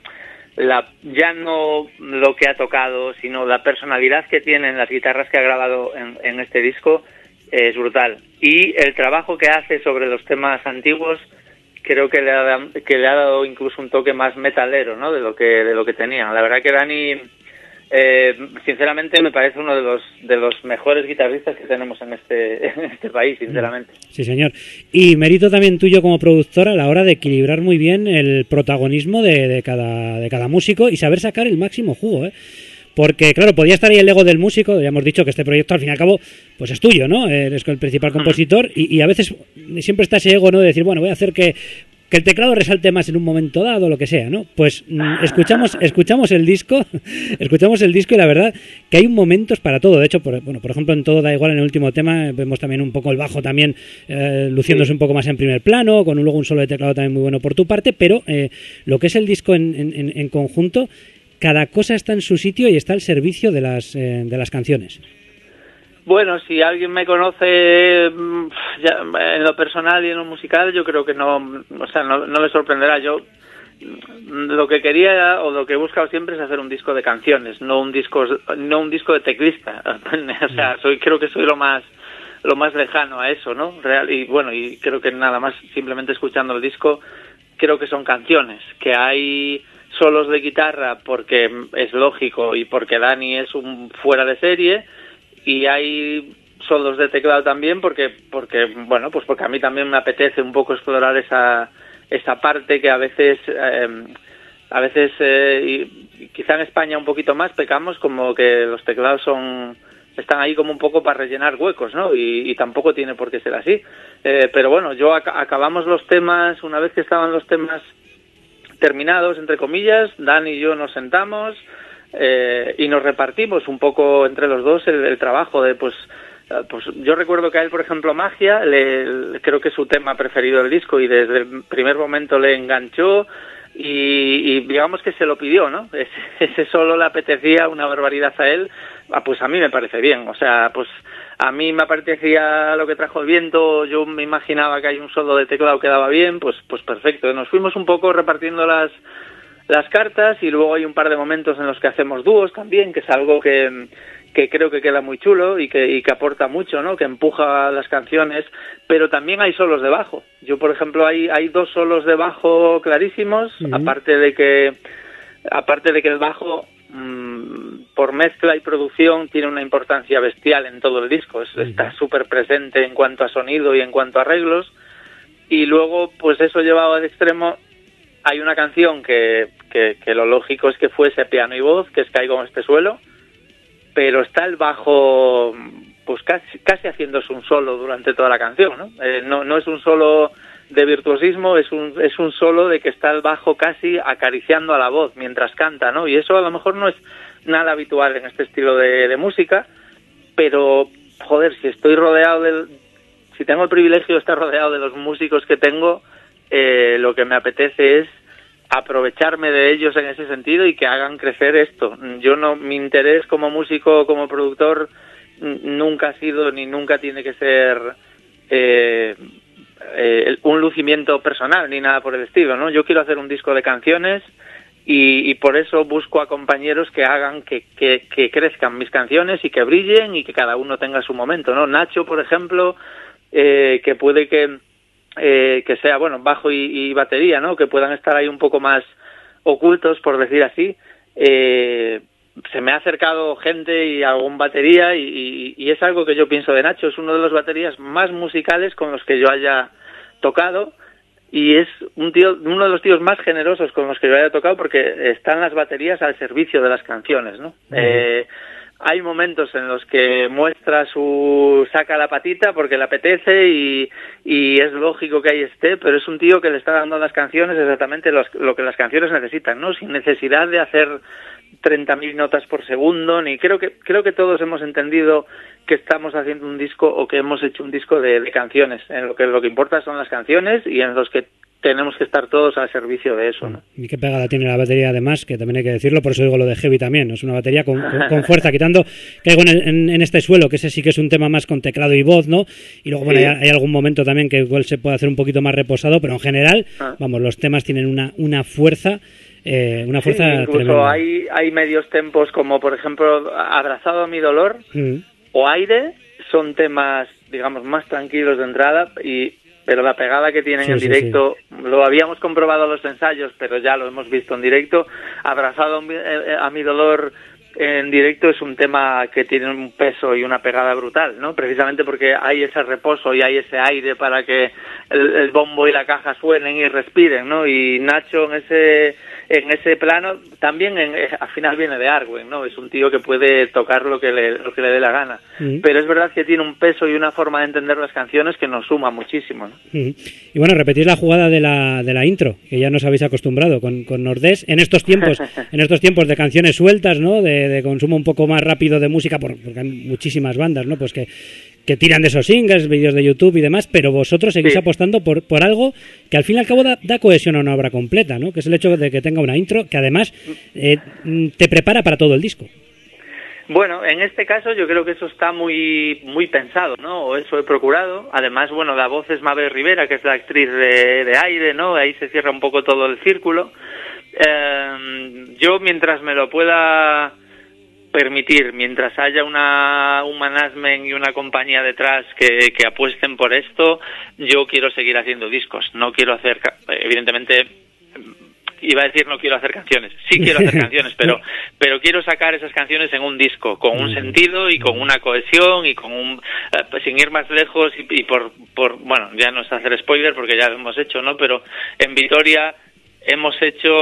Ya no lo que ha tocado, sino la personalidad que tienen las guitarras que ha grabado en este disco es brutal. Y el trabajo que hace sobre los temas antiguos creo que le ha dado incluso un toque más metalero, ¿no? de lo que tenían. La verdad que Dani, sinceramente, me parece uno de los mejores guitarristas que tenemos en este país, sinceramente. Sí, señor. Y mérito también tuyo como productor a la hora de equilibrar muy bien el protagonismo de cada músico y saber sacar el máximo jugo, ¿eh? Porque, claro, podía estar ahí el ego del músico, ya hemos dicho que este proyecto al fin y al cabo pues es tuyo, ¿no? Eres el principal compositor y a veces siempre está ese ego, ¿no? De decir, bueno, voy a hacer que el teclado resalte más en un momento dado, lo que sea, ¿no? Pues escuchamos el disco y la verdad que hay momentos para todo. De hecho, por ejemplo, en Todo da igual, en el último tema, vemos también un poco el bajo también luciéndose un poco más en primer plano, con luego un solo de teclado también muy bueno por tu parte, pero lo que es el disco en conjunto, cada cosa está en su sitio y está al servicio de las canciones. Bueno, si alguien me conoce ya, en lo personal y en lo musical, yo creo que no le sorprenderá. Yo lo que quería o lo que he buscado siempre es hacer un disco de canciones, no un disco de teclista. O sea, creo que soy lo más lejano a eso, ¿no? Real, y bueno, y creo que nada más simplemente escuchando el disco, creo que son canciones, que hay solos de guitarra porque es lógico y porque Dani es un fuera de serie, y hay solos de teclado también porque bueno, pues porque a mí también me apetece un poco explorar esa parte que a veces y quizá en España un poquito más pecamos, como que los teclados están ahí como un poco para rellenar huecos, ¿no? Y tampoco tiene por qué ser así, pero bueno, acabamos los temas, una vez que estaban los temas terminados, entre comillas, Dani y yo nos sentamos y nos repartimos un poco entre los dos el trabajo de pues yo recuerdo que a él, por ejemplo, Magia, creo que es su tema preferido del disco y desde el primer momento le enganchó y digamos que se lo pidió, ¿no? Ese solo le apetecía una barbaridad a él, pues a mí me parece bien, o sea, pues a mí me apetecía Lo que trajo el viento, yo me imaginaba que hay un solo de teclado que daba bien, pues perfecto. Nos fuimos un poco repartiendo las cartas y luego hay un par de momentos en los que hacemos dúos también, que es algo que creo que queda muy chulo y que aporta mucho, ¿no? Que empuja las canciones, pero también hay solos de bajo. Yo, por ejemplo, hay dos solos de bajo clarísimos, aparte de que el bajo por mezcla y producción tiene una importancia bestial en todo el disco, está súper presente en cuanto a sonido y en cuanto a arreglos, y luego pues eso llevado al extremo, hay una canción que lo lógico es que fuese piano y voz, que es Caigo en este suelo, pero está el bajo pues casi haciéndose un solo durante toda la canción, ¿no? No es un solo de virtuosismo, es un solo de que está el bajo casi acariciando a la voz mientras canta, ¿no? Y eso a lo mejor no es nada habitual en este estilo de música, pero joder, si tengo el privilegio de estar rodeado de los músicos que tengo, lo que me apetece es aprovecharme de ellos en ese sentido y que hagan crecer esto. Mi interés como músico, como productor, nunca ha sido ni nunca tiene que ser un lucimiento personal ni nada por el estilo, ¿no? Yo quiero hacer un disco de canciones y por eso busco a compañeros que hagan que crezcan mis canciones y que brillen y que cada uno tenga su momento, ¿no? Nacho, por ejemplo, que puede que sea, bueno, bajo y batería, ¿no? Que puedan estar ahí un poco más ocultos, por decir así. Se me ha acercado gente y algún batería y es algo que yo pienso de Nacho. Es uno de los baterías más musicales con los que yo haya tocado y es uno de los tíos más generosos con los que yo haya tocado porque están las baterías al servicio de las canciones, ¿no? Hay momentos en los que saca la patita porque le apetece y es lógico que ahí esté, pero es un tío que le está dando a las canciones exactamente lo que las canciones necesitan, ¿no? Sin necesidad de hacer 30.000 notas por segundo, ni creo que todos hemos entendido que estamos haciendo un disco o que hemos hecho un disco de canciones, en lo que importa son las canciones y en los que tenemos que estar todos al servicio de eso, ¿no? Y qué pegada tiene la batería, además, que también hay que decirlo, por eso digo lo de heavy también, ¿no? Es una batería con fuerza, quitando que hay en este suelo, que ese sí que es un tema más con teclado y voz, ¿no? Y luego, bueno, hay algún momento también que igual se puede hacer un poquito más reposado, pero en general, vamos, los temas tienen una fuerza... incluso tremenda. Hay medios tempos como, por ejemplo, Abrazado a mi dolor o Aire, son temas, digamos, más tranquilos de entrada pero la pegada que tienen en directo, lo habíamos comprobado en los ensayos, pero ya lo hemos visto en directo. Abrazado a mi dolor en directo es un tema que tiene un peso y una pegada brutal, ¿no? Precisamente porque hay ese reposo y hay ese aire para que el bombo y la caja suenen y respiren, ¿no? Y Nacho en ese plano también al final viene de Arwen, ¿no? Es un tío que puede tocar lo que le dé la gana. Pero es verdad que tiene un peso y una forma de entender las canciones que nos suma muchísimo, ¿no? Y bueno, repetís la jugada de la intro, que ya nos habéis acostumbrado con Nordés en estos tiempos de canciones sueltas, ¿no? De consumo un poco más rápido de música, porque hay muchísimas bandas, ¿no? Pues que tiran de esos singles, vídeos de YouTube y demás, pero vosotros seguís apostando por algo que al fin y al cabo da cohesión a una obra completa, ¿no? Que es el hecho de que tenga una intro que además te prepara para todo el disco. Bueno, en este caso yo creo que eso está muy muy pensado, ¿no? O eso he procurado. Además, bueno, la voz es Mabel Rivera, que es la actriz de Aire, ¿no? Ahí se cierra un poco todo el círculo. Yo, mientras me lo pueda permitir, mientras haya un management y una compañía detrás que apuesten por esto, yo quiero seguir haciendo discos. No quiero hacer, evidentemente, iba a decir no quiero hacer canciones. Sí quiero hacer canciones, pero quiero sacar esas canciones en un disco, con un sentido y con una cohesión y con sin ir más lejos y por bueno, ya no es hacer spoiler porque ya lo hemos hecho, ¿no? Pero en Vitoria hemos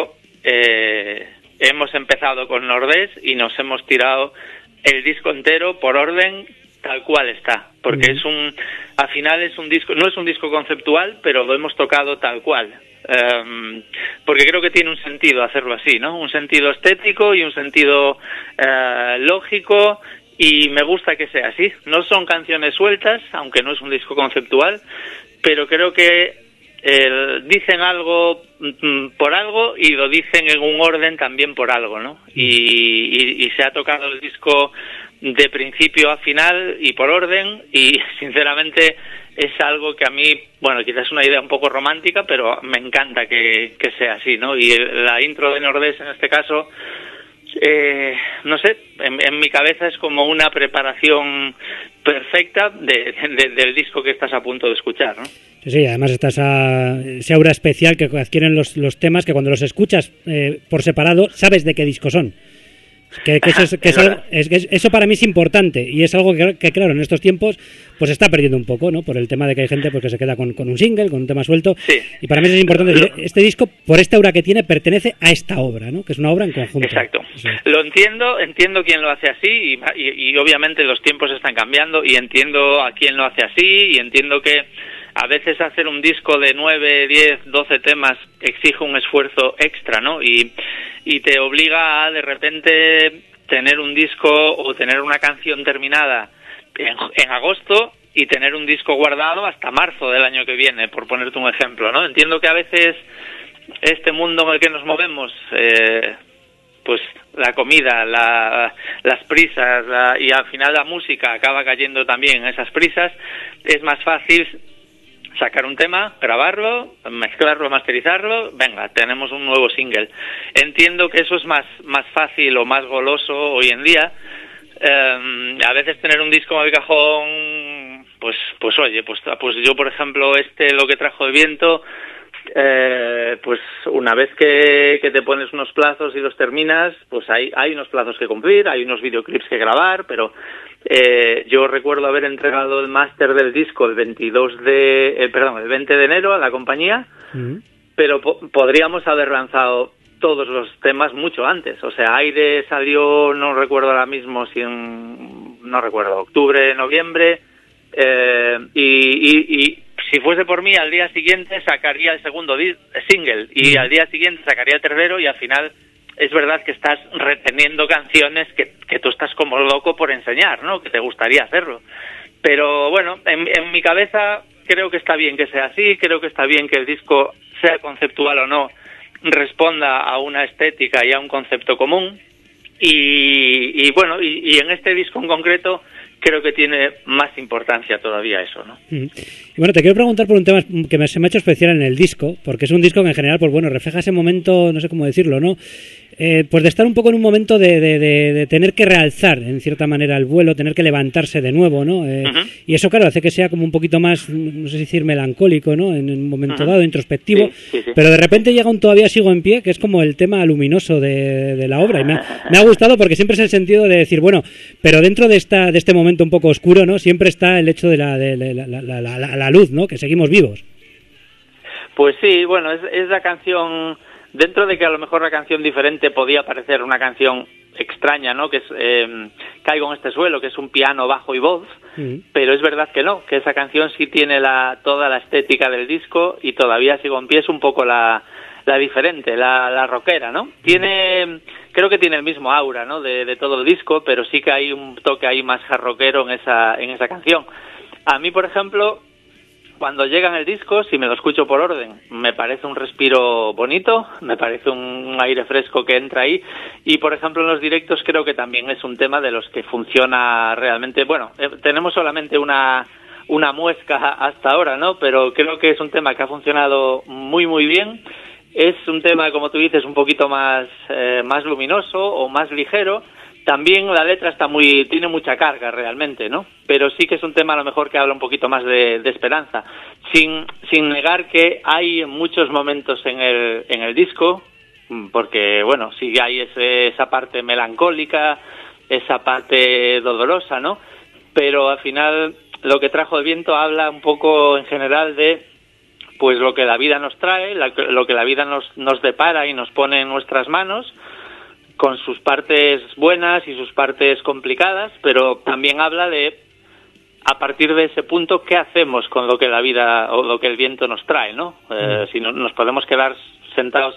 empezado con Nordés y nos hemos tirado el disco entero por orden tal cual está, porque al final es un disco, no es un disco conceptual, pero lo hemos tocado tal cual. Porque creo que tiene un sentido hacerlo así, ¿no? Un sentido estético y un sentido lógico, y me gusta que sea así. No son canciones sueltas, aunque no es un disco conceptual, pero creo que dicen algo por algo y lo dicen en un orden también por algo, ¿no? Y se ha tocado el disco de principio a final y por orden, y sinceramente es algo que a mí, bueno, quizás es una idea un poco romántica, pero me encanta que sea así, ¿no? Y la intro de Nordés en este caso, no sé, en mi cabeza es como una preparación perfecta del disco que estás a punto de escuchar, ¿no? Sí, además está esa aura especial que adquieren los temas, que cuando los escuchas por separado sabes de qué disco son. Eso para mí es importante, y es algo que claro, en estos tiempos pues está perdiendo un poco, ¿no? Por el tema de que hay gente pues que se queda con un single, con un tema suelto, y para mí es importante decir, este disco, por esta aura que tiene, pertenece a esta obra, ¿no? Que es una obra en conjunto. Exacto. Lo entiendo quién lo hace así, y obviamente los tiempos están cambiando, y entiendo a quién lo hace así, y entiendo que a veces hacer un disco de 9, 10, 12 temas exige un esfuerzo extra, ¿no? Y te obliga a, de repente, tener un disco o tener una canción terminada en agosto y tener un disco guardado hasta marzo del año que viene, por ponerte un ejemplo, ¿no? Entiendo que a veces este mundo en el que nos movemos, pues la comida, las prisas y al final la música acaba cayendo también en esas prisas, es más fácil sacar un tema, grabarlo, mezclarlo, masterizarlo, venga, tenemos un nuevo single. Entiendo que eso es más fácil o más goloso hoy en día. A veces tener un disco en el cajón, pues oye, pues yo por ejemplo lo que trajo el viento, pues una vez que te pones unos plazos y los terminas, pues hay unos plazos que cumplir, hay unos videoclips que grabar, pero yo recuerdo haber entregado el máster del disco el 20 de enero a la compañía, pero podríamos haber lanzado todos los temas mucho antes. O sea, Aire salió, no recuerdo ahora mismo octubre, noviembre, y si fuese por mí, al día siguiente sacaría el segundo single, y al día siguiente sacaría el tercero, y al final es verdad que estás reteniendo canciones que tú estás como loco por enseñar, ¿no? Que te gustaría hacerlo. Pero bueno, en mi cabeza creo que está bien que sea así, creo que está bien que el disco, sea conceptual o no, responda a una estética y a un concepto común. Y bueno, y en este disco en concreto creo que tiene más importancia todavía eso, ¿no? Y bueno, te quiero preguntar por un tema que se me ha hecho especial en el disco, porque es un disco que en general, pues bueno, refleja ese momento, no sé cómo decirlo, ¿no? Pues de estar un poco en un momento de tener que realzar, en cierta manera, el vuelo, tener que levantarse de nuevo, ¿no? Y eso, claro, hace que sea como un poquito más, no sé si decir melancólico, ¿no? En un momento dado, introspectivo, sí. Pero de repente llega un Todavía sigo en pie, que es como el tema luminoso de la obra, y me ha gustado porque siempre es el sentido de decir, bueno, pero dentro de este momento un poco oscuro, ¿no? Siempre está el hecho de la luz, ¿no? Que seguimos vivos. Pues sí, bueno, es la canción, dentro de que a lo mejor la canción diferente podía parecer una canción extraña, ¿no? Que es Caigo en este suelo, que es un piano, bajo y voz, pero es verdad que no, que esa canción sí tiene toda la estética del disco, y Todavía sigo en pie es un poco la diferente, la rockera, ¿no? Creo que tiene el mismo aura, ¿no? De todo el disco, pero sí que hay un toque ahí más hard rockero en esa canción. A mí, por ejemplo, cuando llega en el disco, si me lo escucho por orden, me parece un respiro bonito, me parece un aire fresco que entra ahí, y por ejemplo en los directos creo que también es un tema de los que funciona realmente. Bueno, tenemos solamente una muesca hasta ahora, ¿no? Pero creo que es un tema que ha funcionado muy muy bien. Es un tema, como tú dices, un poquito más luminoso o más ligero. También la letra tiene mucha carga realmente, ¿no? Pero sí que es un tema a lo mejor que habla un poquito más de esperanza, sin negar que hay muchos momentos en el disco, porque bueno, sí hay esa parte melancólica, esa parte dolorosa, ¿no? Pero al final lo que trajo el viento habla un poco en general de pues lo que la vida nos trae, lo que la vida nos depara y nos pone en nuestras manos, con sus partes buenas y sus partes complicadas, pero también habla de, a partir de ese punto, qué hacemos con lo que la vida o lo que el viento nos trae, ¿no? Si nos podemos quedar sentados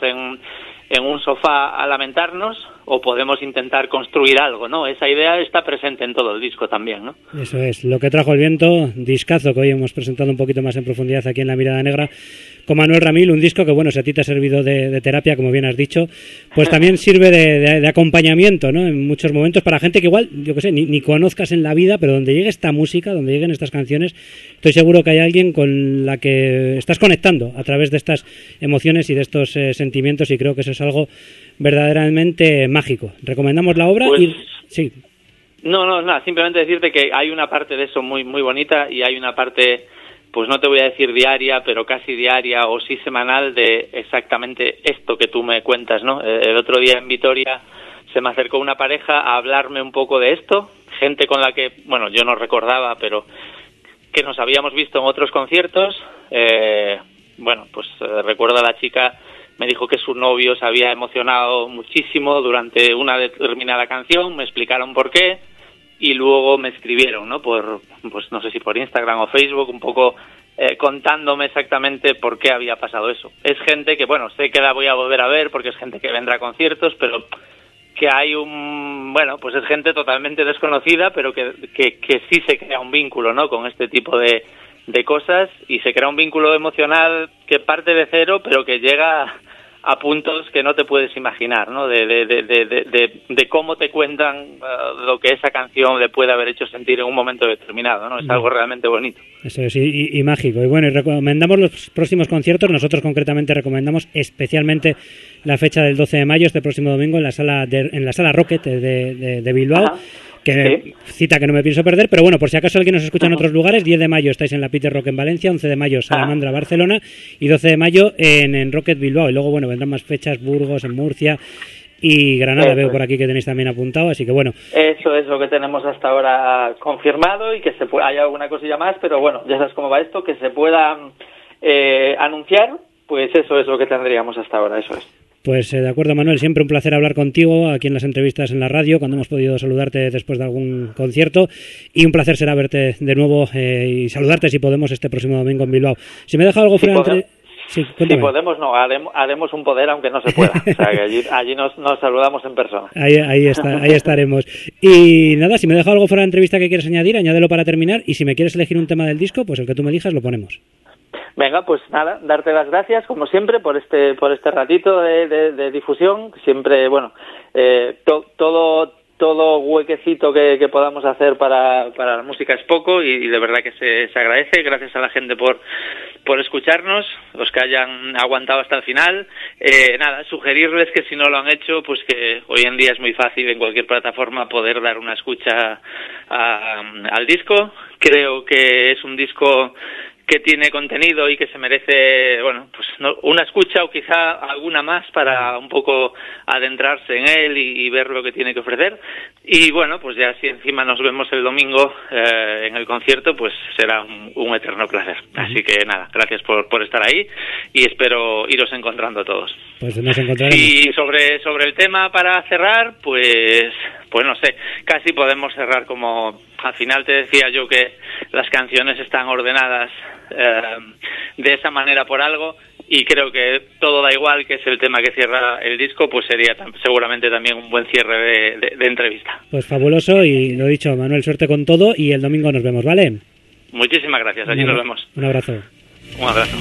en un sofá a lamentarnos, o podemos intentar construir algo, ¿no? Esa idea está presente en todo el disco también, ¿no? Eso es, Lo que trajo el viento, discazo que hoy hemos presentado un poquito más en profundidad aquí en La Mirada Negra, con Manuel Ramil, un disco que, bueno, si a ti te ha servido de terapia, como bien has dicho, pues también sirve de acompañamiento, ¿no? En muchos momentos para gente que igual, yo qué sé, ni conozcas en la vida, pero donde llegue esta música, donde lleguen estas canciones, estoy seguro que hay alguien con la que estás conectando a través de estas emociones y de estos sentimientos, y creo que eso es algo verdaderamente mágico. Recomendamos la obra. Pues, sí. No, nada, simplemente decirte que hay una parte de eso muy muy bonita, y hay una parte, pues no te voy a decir diaria, pero casi diaria o sí semanal, de exactamente esto que tú me cuentas, ¿no? El otro día en Vitoria se me acercó una pareja a hablarme un poco de esto, gente con la que, bueno, yo no recordaba, pero que nos habíamos visto en otros conciertos. Bueno, pues recuerdo a la chica, me dijo que su novio se había emocionado muchísimo durante una determinada canción, me explicaron por qué, y luego me escribieron, ¿no? Pues no sé si por Instagram o Facebook, un poco contándome exactamente por qué había pasado eso. Es gente que, bueno, sé que la voy a volver a ver porque es gente que vendrá a conciertos, pero que hay bueno, pues es gente totalmente desconocida, pero que sí se crea un vínculo, ¿no? Con este tipo de cosas, y se crea un vínculo emocional que parte de cero, pero que llega a puntos que no te puedes imaginar, ¿no? De cómo te cuentan lo que esa canción le puede haber hecho sentir en un momento determinado, ¿no? Es algo realmente bonito. Eso es, y mágico. Y bueno, y recomendamos los próximos conciertos. Nosotros concretamente recomendamos especialmente la fecha del 12 de mayo, este próximo domingo, en la sala Rocket de Bilbao. Ajá. Que cita que no me pienso perder, pero bueno, por si acaso alguien nos escucha en otros lugares, 10 de mayo estáis en la Peter Rock en Valencia, 11 de mayo Salamandra Barcelona y 12 de mayo en Rocket Bilbao. Y luego, bueno, vendrán más fechas, Burgos, en Murcia y Granada, veo por aquí que tenéis también apuntado, así que bueno. Eso es lo que tenemos hasta ahora confirmado y que hay alguna cosilla más, pero bueno, ya sabes cómo va esto, que se pueda anunciar, pues eso es lo que tendríamos hasta ahora, eso es. Pues de acuerdo, Manuel, siempre un placer hablar contigo aquí en las entrevistas en la radio, cuando hemos podido saludarte después de algún concierto, y un placer será verte de nuevo y saludarte si podemos este próximo domingo en Bilbao. Si me he dejado algo fuera... Si podemos, no, haremos un poder aunque no se pueda, o sea que allí nos saludamos en persona. Ahí estaremos. Y nada, si me he dejado algo fuera de la entrevista que quieres añadir, añádelo para terminar, y si me quieres elegir un tema del disco, pues el que tú me elijas lo ponemos. Venga, pues nada, darte las gracias, como siempre, por este ratito de difusión. Siempre, bueno, todo huequecito que podamos hacer para la música es poco y de verdad que se agradece. Gracias a la gente por escucharnos, los que hayan aguantado hasta el final. Nada, sugerirles que si no lo han hecho, pues que hoy en día es muy fácil en cualquier plataforma poder dar una escucha al disco. Creo que es un disco que tiene contenido y que se merece, bueno, pues una escucha o quizá alguna más para un poco adentrarse en él y ver lo que tiene que ofrecer. Y bueno, pues ya si encima nos vemos el domingo en el concierto, pues será un eterno placer. Así que nada, gracias por estar ahí y espero iros encontrando todos. Pues nos encontraremos. Y sobre el tema para cerrar, pues no sé, casi podemos cerrar como al final te decía yo que las canciones están ordenadas de esa manera por algo y creo que Todo da igual, que es el tema que cierra el disco, pues sería seguramente también un buen cierre de entrevista. Pues fabuloso y lo dicho, Manuel, suerte con todo y el domingo nos vemos, ¿vale? Muchísimas gracias, allí nos vemos. Un abrazo. Un abrazo.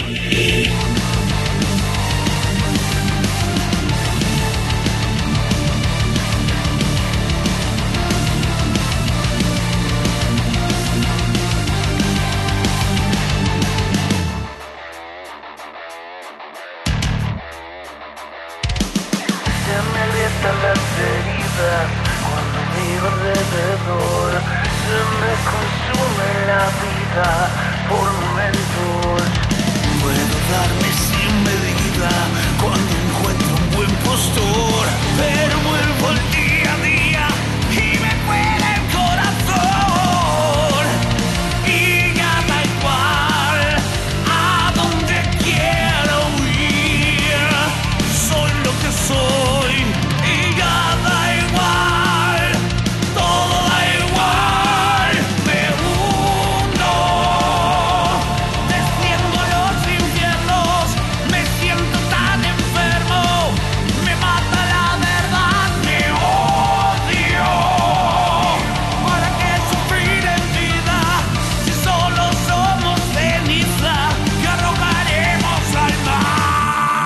Por momentos puedo darme sin medida cuando encuentro un buen postor, pero vuelvo al día a día y me muere el corazón y ya da igual a dónde quiero ir, soy lo que soy y ya da igual, todo da igual, me hundo. Desciendo los infiernos, me siento tan enfermo, me mata la verdad, me odio. ¿Para qué sufrir en vida si solo somos ceniza que arrojaremos al mar?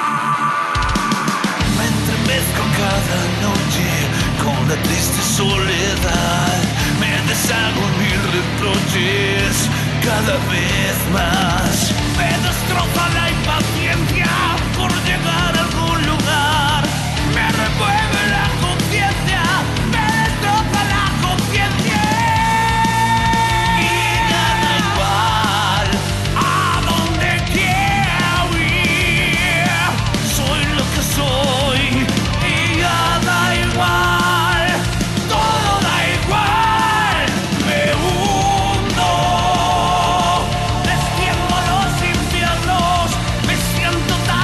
Me entremezco cada noche con la triste soledad, me deshago en mis reproches cada vez más, me destroza la impaciencia por llegar a algún lugar, me remueve la conciencia, me destroza la conciencia y ya da igual a dónde quiero ir, soy lo que soy y ya da igual, todo da igual, me hundo. Desciendo los infiernos, me siento tan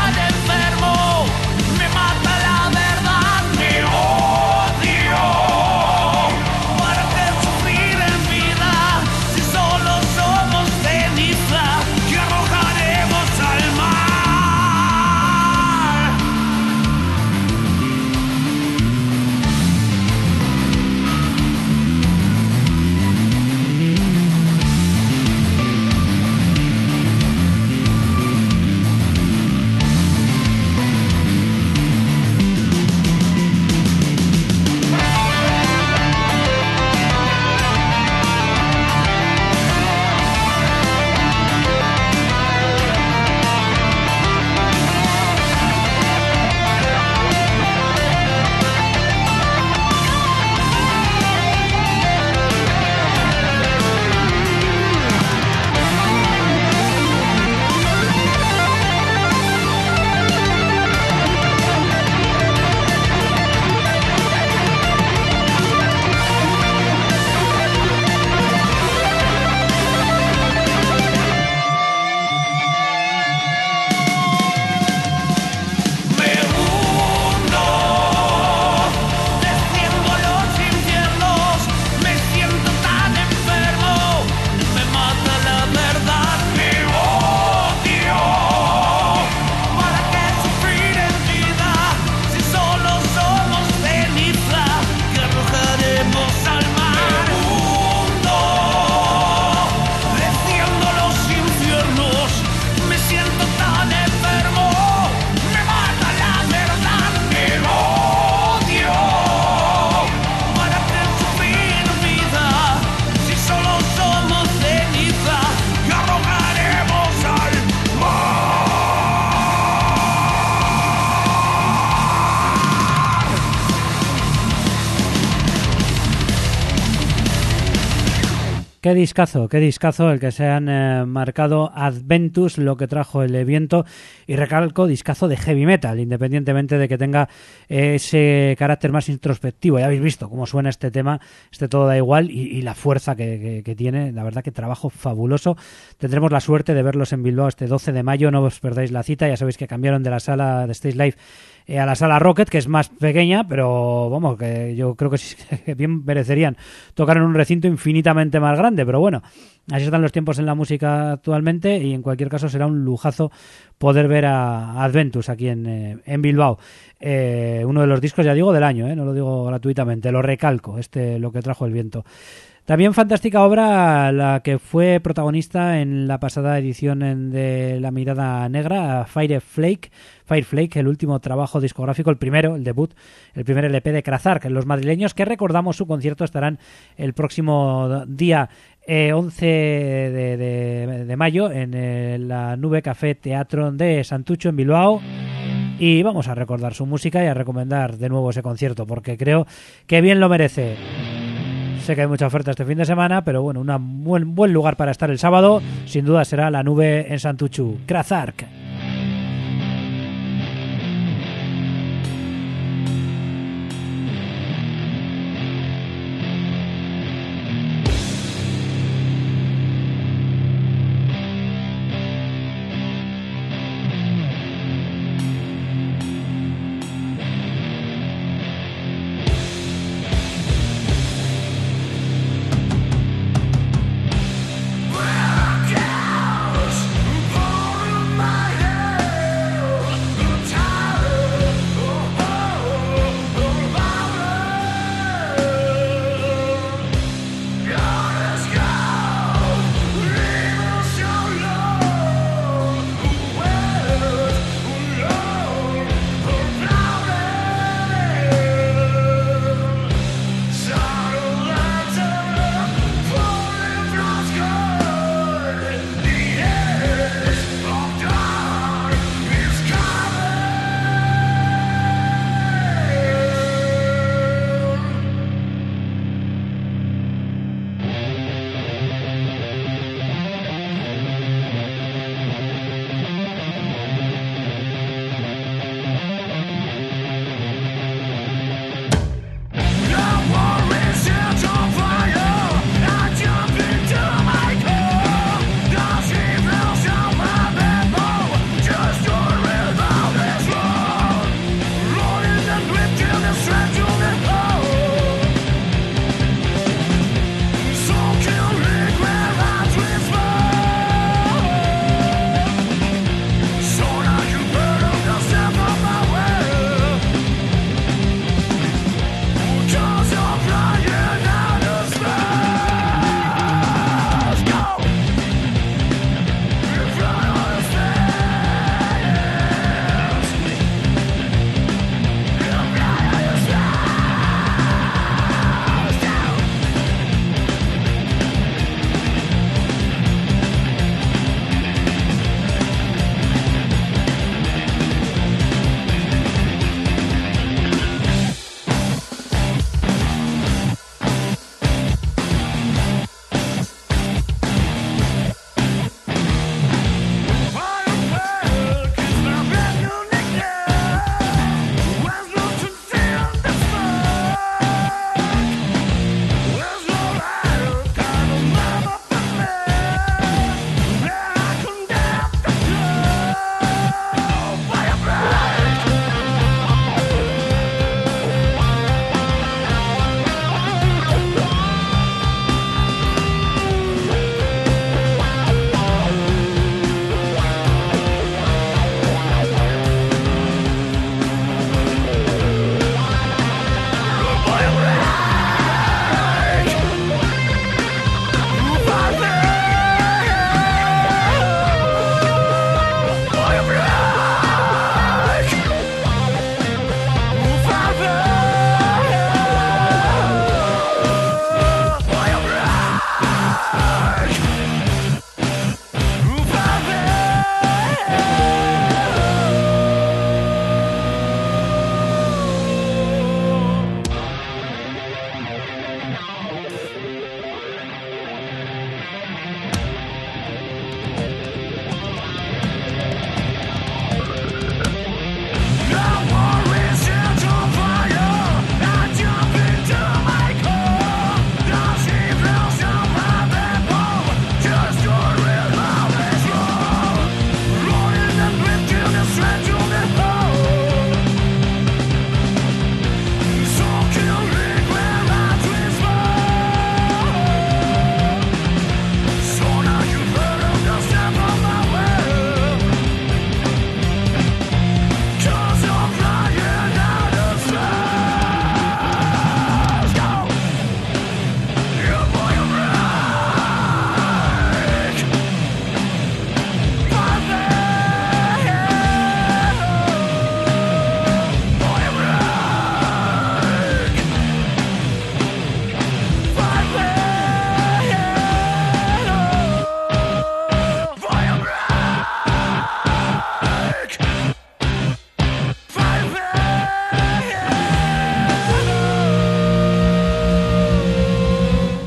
Qué discazo el que se han marcado Adventus, lo que trajo el viento, y recalco, discazo de heavy metal, independientemente de que tenga ese carácter más introspectivo. Ya habéis visto cómo suena este tema, todo da igual, y la fuerza que tiene, la verdad que trabajo fabuloso. Tendremos la suerte de verlos en Bilbao este 12 de mayo, no os perdáis la cita, ya sabéis que cambiaron de la sala de Stage Live a la sala Rocket, que es más pequeña, pero vamos, que yo creo que sí, que bien merecerían tocar en un recinto infinitamente más grande, pero bueno, así están los tiempos en la música actualmente, y en cualquier caso será un lujazo poder ver a Adventus aquí en Bilbao. Uno de los discos, ya digo, del año, no lo digo gratuitamente, lo recalco, lo que trajo el viento. También fantástica obra la que fue protagonista en la pasada edición de La Mirada Negra, Fireflake, el último trabajo discográfico, el primero, el debut, el primer LP de Krazark. Los madrileños, que recordamos su concierto, estarán el próximo día 11 de mayo en la Nube Café Teatro de Santucho en Bilbao. Y vamos a recordar su música y a recomendar de nuevo ese concierto, porque creo que bien lo merece. Sé que hay mucha oferta este fin de semana, pero bueno, un buen lugar para estar el sábado, sin duda será la Nube en Santuchu. Krazark. My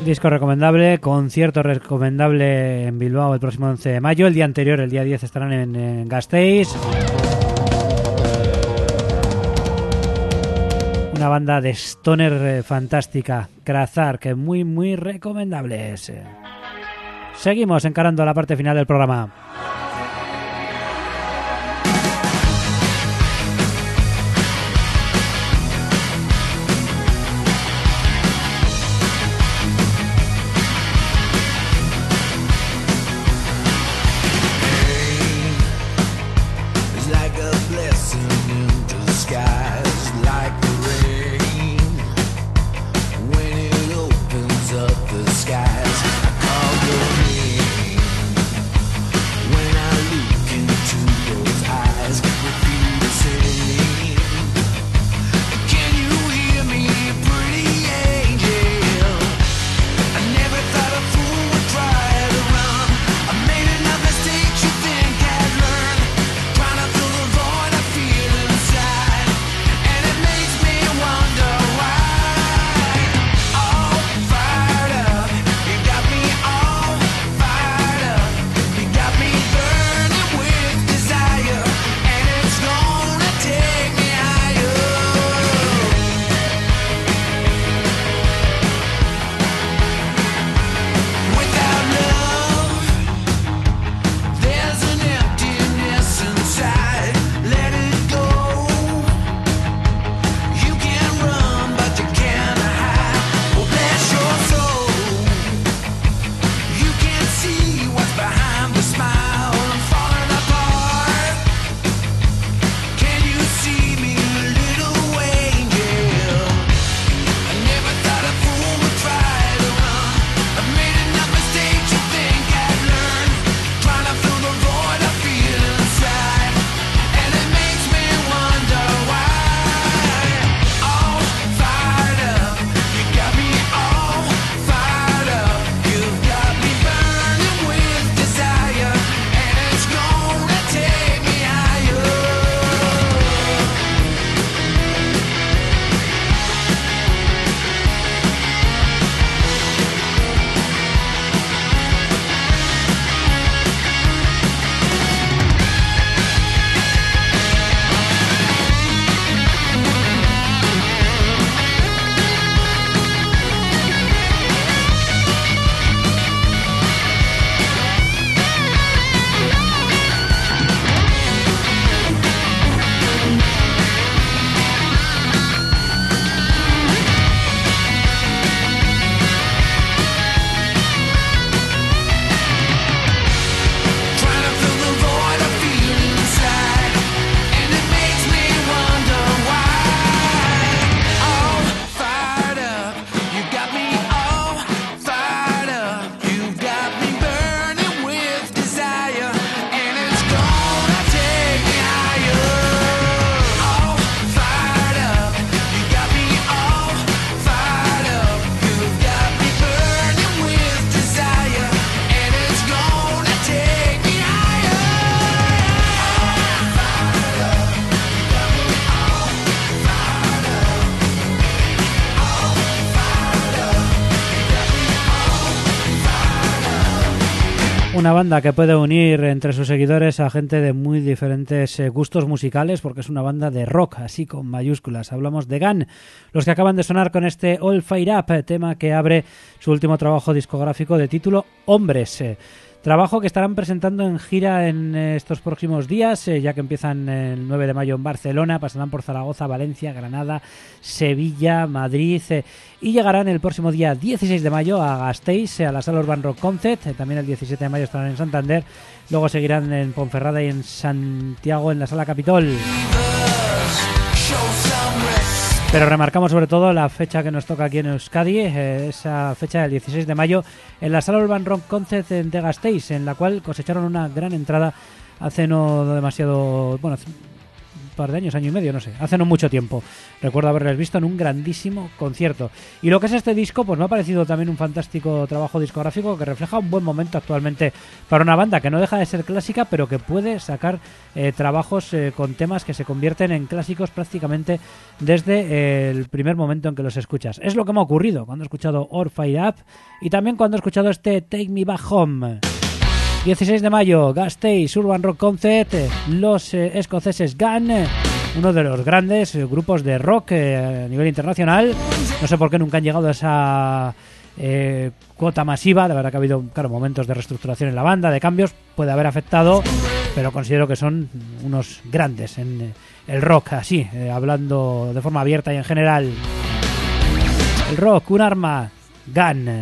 Disco recomendable, concierto recomendable en Bilbao el próximo 11 de mayo. El día anterior, el día 10, estarán en Gasteiz. Una banda de stoner fantástica, Krazar, que muy, muy recomendables. Seguimos encarando la parte final del programa. Una banda que puede unir entre sus seguidores a gente de muy diferentes gustos musicales, porque es una banda de rock, así con mayúsculas. Hablamos de Gun, los que acaban de sonar con este All Fire Up, tema que abre su último trabajo discográfico de título Hombres. Trabajo que estarán presentando en gira en estos próximos días, ya que empiezan el 9 de mayo en Barcelona, pasarán por Zaragoza, Valencia, Granada, Sevilla, Madrid y llegarán el próximo día 16 de mayo a Gasteiz, a la Sala Urban Rock Concert. También el 17 de mayo estarán en Santander, luego seguirán en Ponferrada y en Santiago en la Sala Capitol. Pero remarcamos sobre todo la fecha que nos toca aquí en Euskadi, esa fecha del 16 de mayo en la Sala Urban Rock Concert de Gasteiz, en la cual cosecharon una gran entrada hace no demasiado, bueno, par de años, año y medio, no sé, hace no mucho tiempo. Recuerdo haberles visto en un grandísimo concierto. Y lo que es este disco, pues me ha parecido también un fantástico trabajo discográfico que refleja un buen momento actualmente para una banda que no deja de ser clásica, pero que puede sacar trabajos con temas que se convierten en clásicos prácticamente desde el primer momento en que los escuchas. Es lo que me ha ocurrido cuando he escuchado Or Fire Up y también cuando he escuchado este Take Me Back Home. 16 de mayo, Gasteiz Urban Rock Concert, los escoceses Gun, uno de los grandes grupos de rock a nivel internacional. No sé por qué nunca han llegado a esa cuota masiva. De verdad que ha habido, claro, momentos de reestructuración en la banda, de cambios, puede haber afectado, pero considero que son unos grandes en el rock, así, hablando de forma abierta y en general. El rock, un arma, Gun.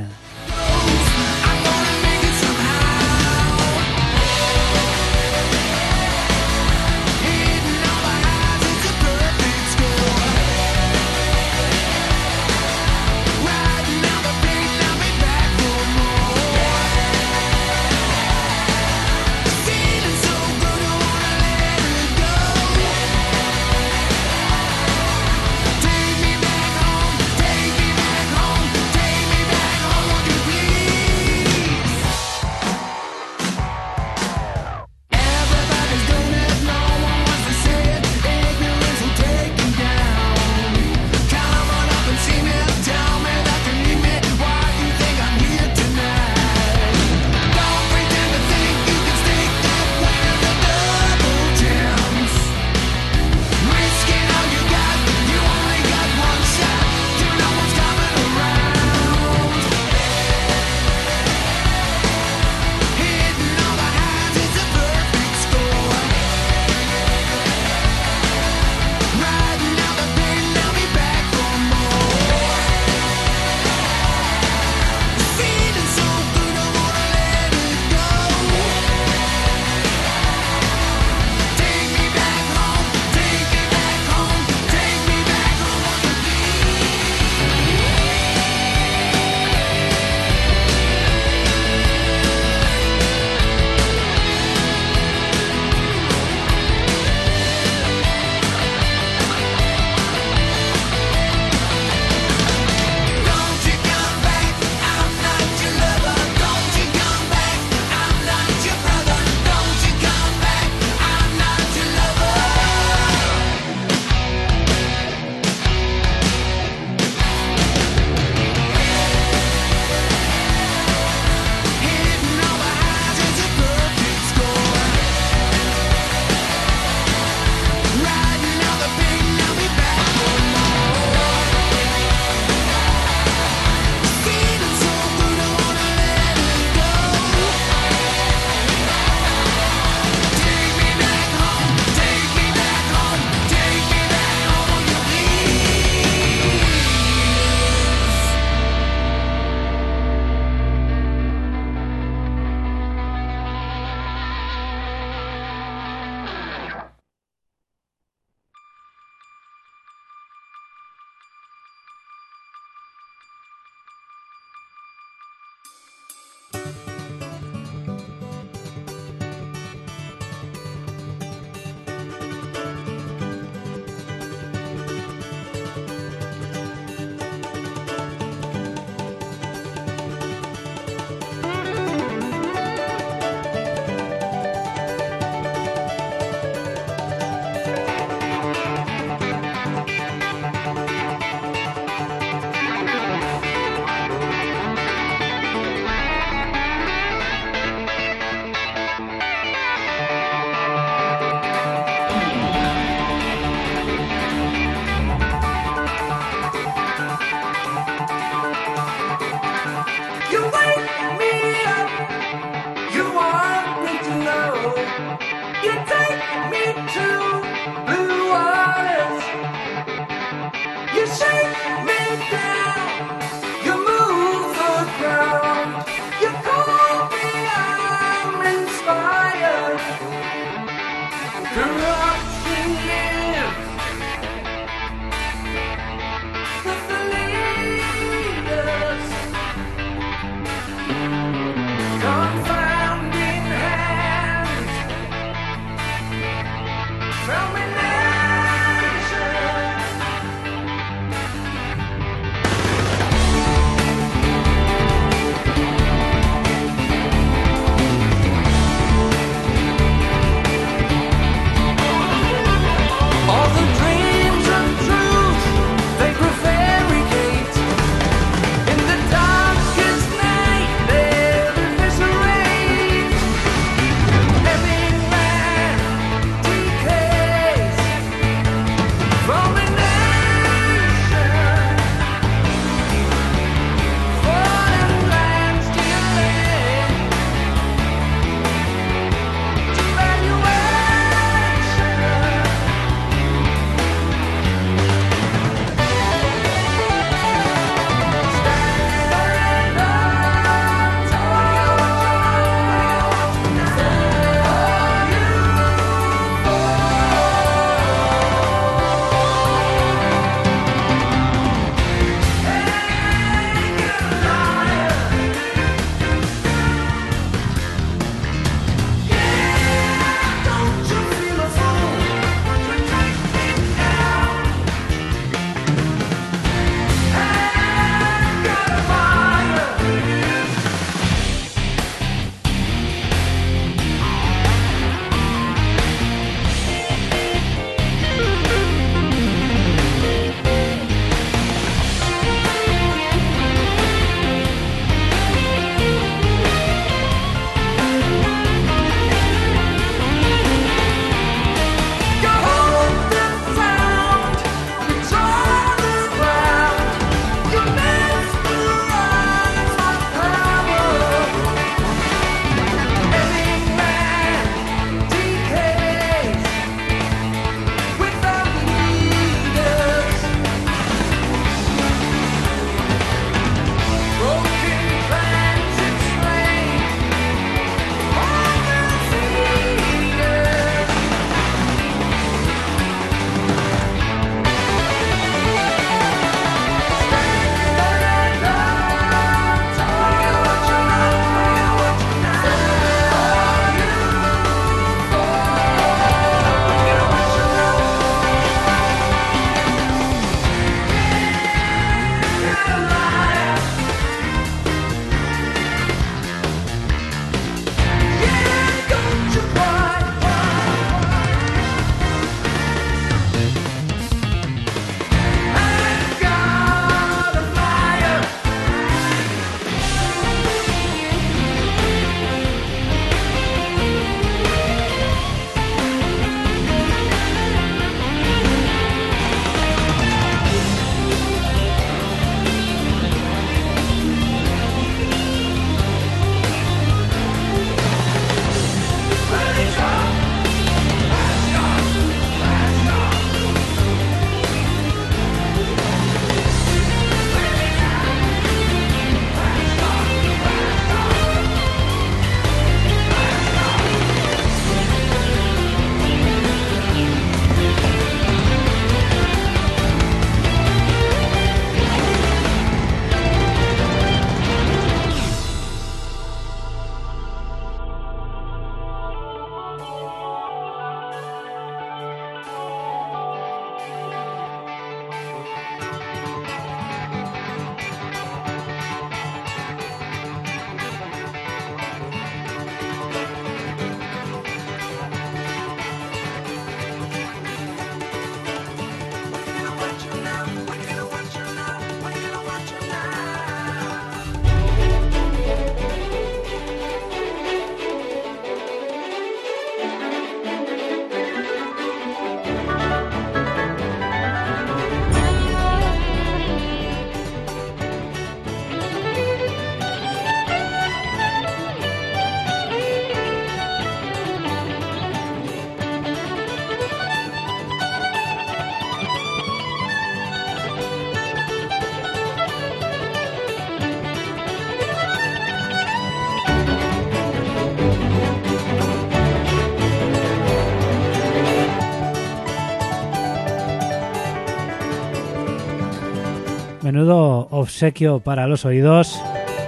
menudo obsequio para los oídos.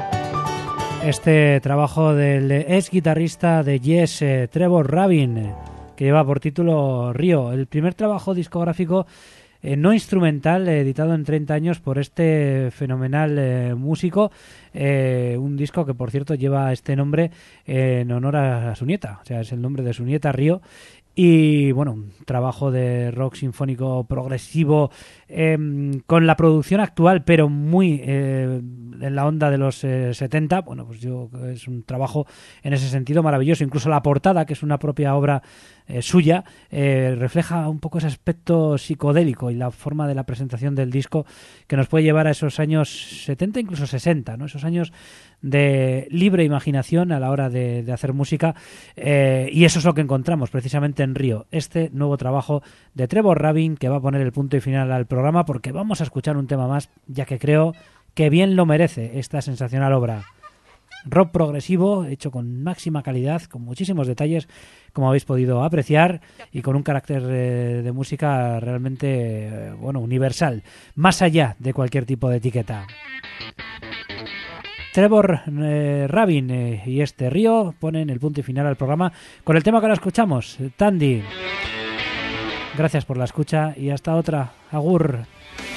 Este trabajo del ex guitarrista de Yes, Trevor Rabin, que lleva por título Río, el primer trabajo discográfico no instrumental editado en 30 años por este fenomenal músico, un disco que por cierto lleva este nombre en honor a su nieta, o sea, es el nombre de su nieta, Río. Y bueno, un trabajo de rock sinfónico progresivo con la producción actual, pero muy en la onda de los 70. Bueno, pues es un trabajo en ese sentido maravilloso. Incluso la portada, que es una propia obra suya, refleja un poco ese aspecto psicodélico y la forma de la presentación del disco que nos puede llevar a esos años 70, incluso 60, ¿no? Esos años de libre imaginación a la hora de hacer música, y eso es lo que encontramos precisamente en Río, este nuevo trabajo de Trevor Rabin, que va a poner el punto y final al programa, porque vamos a escuchar un tema más, ya que creo que bien lo merece esta sensacional obra. Rock progresivo, hecho con máxima calidad, con muchísimos detalles, como habéis podido apreciar, y con un carácter de música realmente universal, más allá de cualquier tipo de etiqueta. Trevor Rabin y este Río ponen el punto y final al programa con el tema que ahora escuchamos, Tandy. Gracias por la escucha y hasta otra. Agur.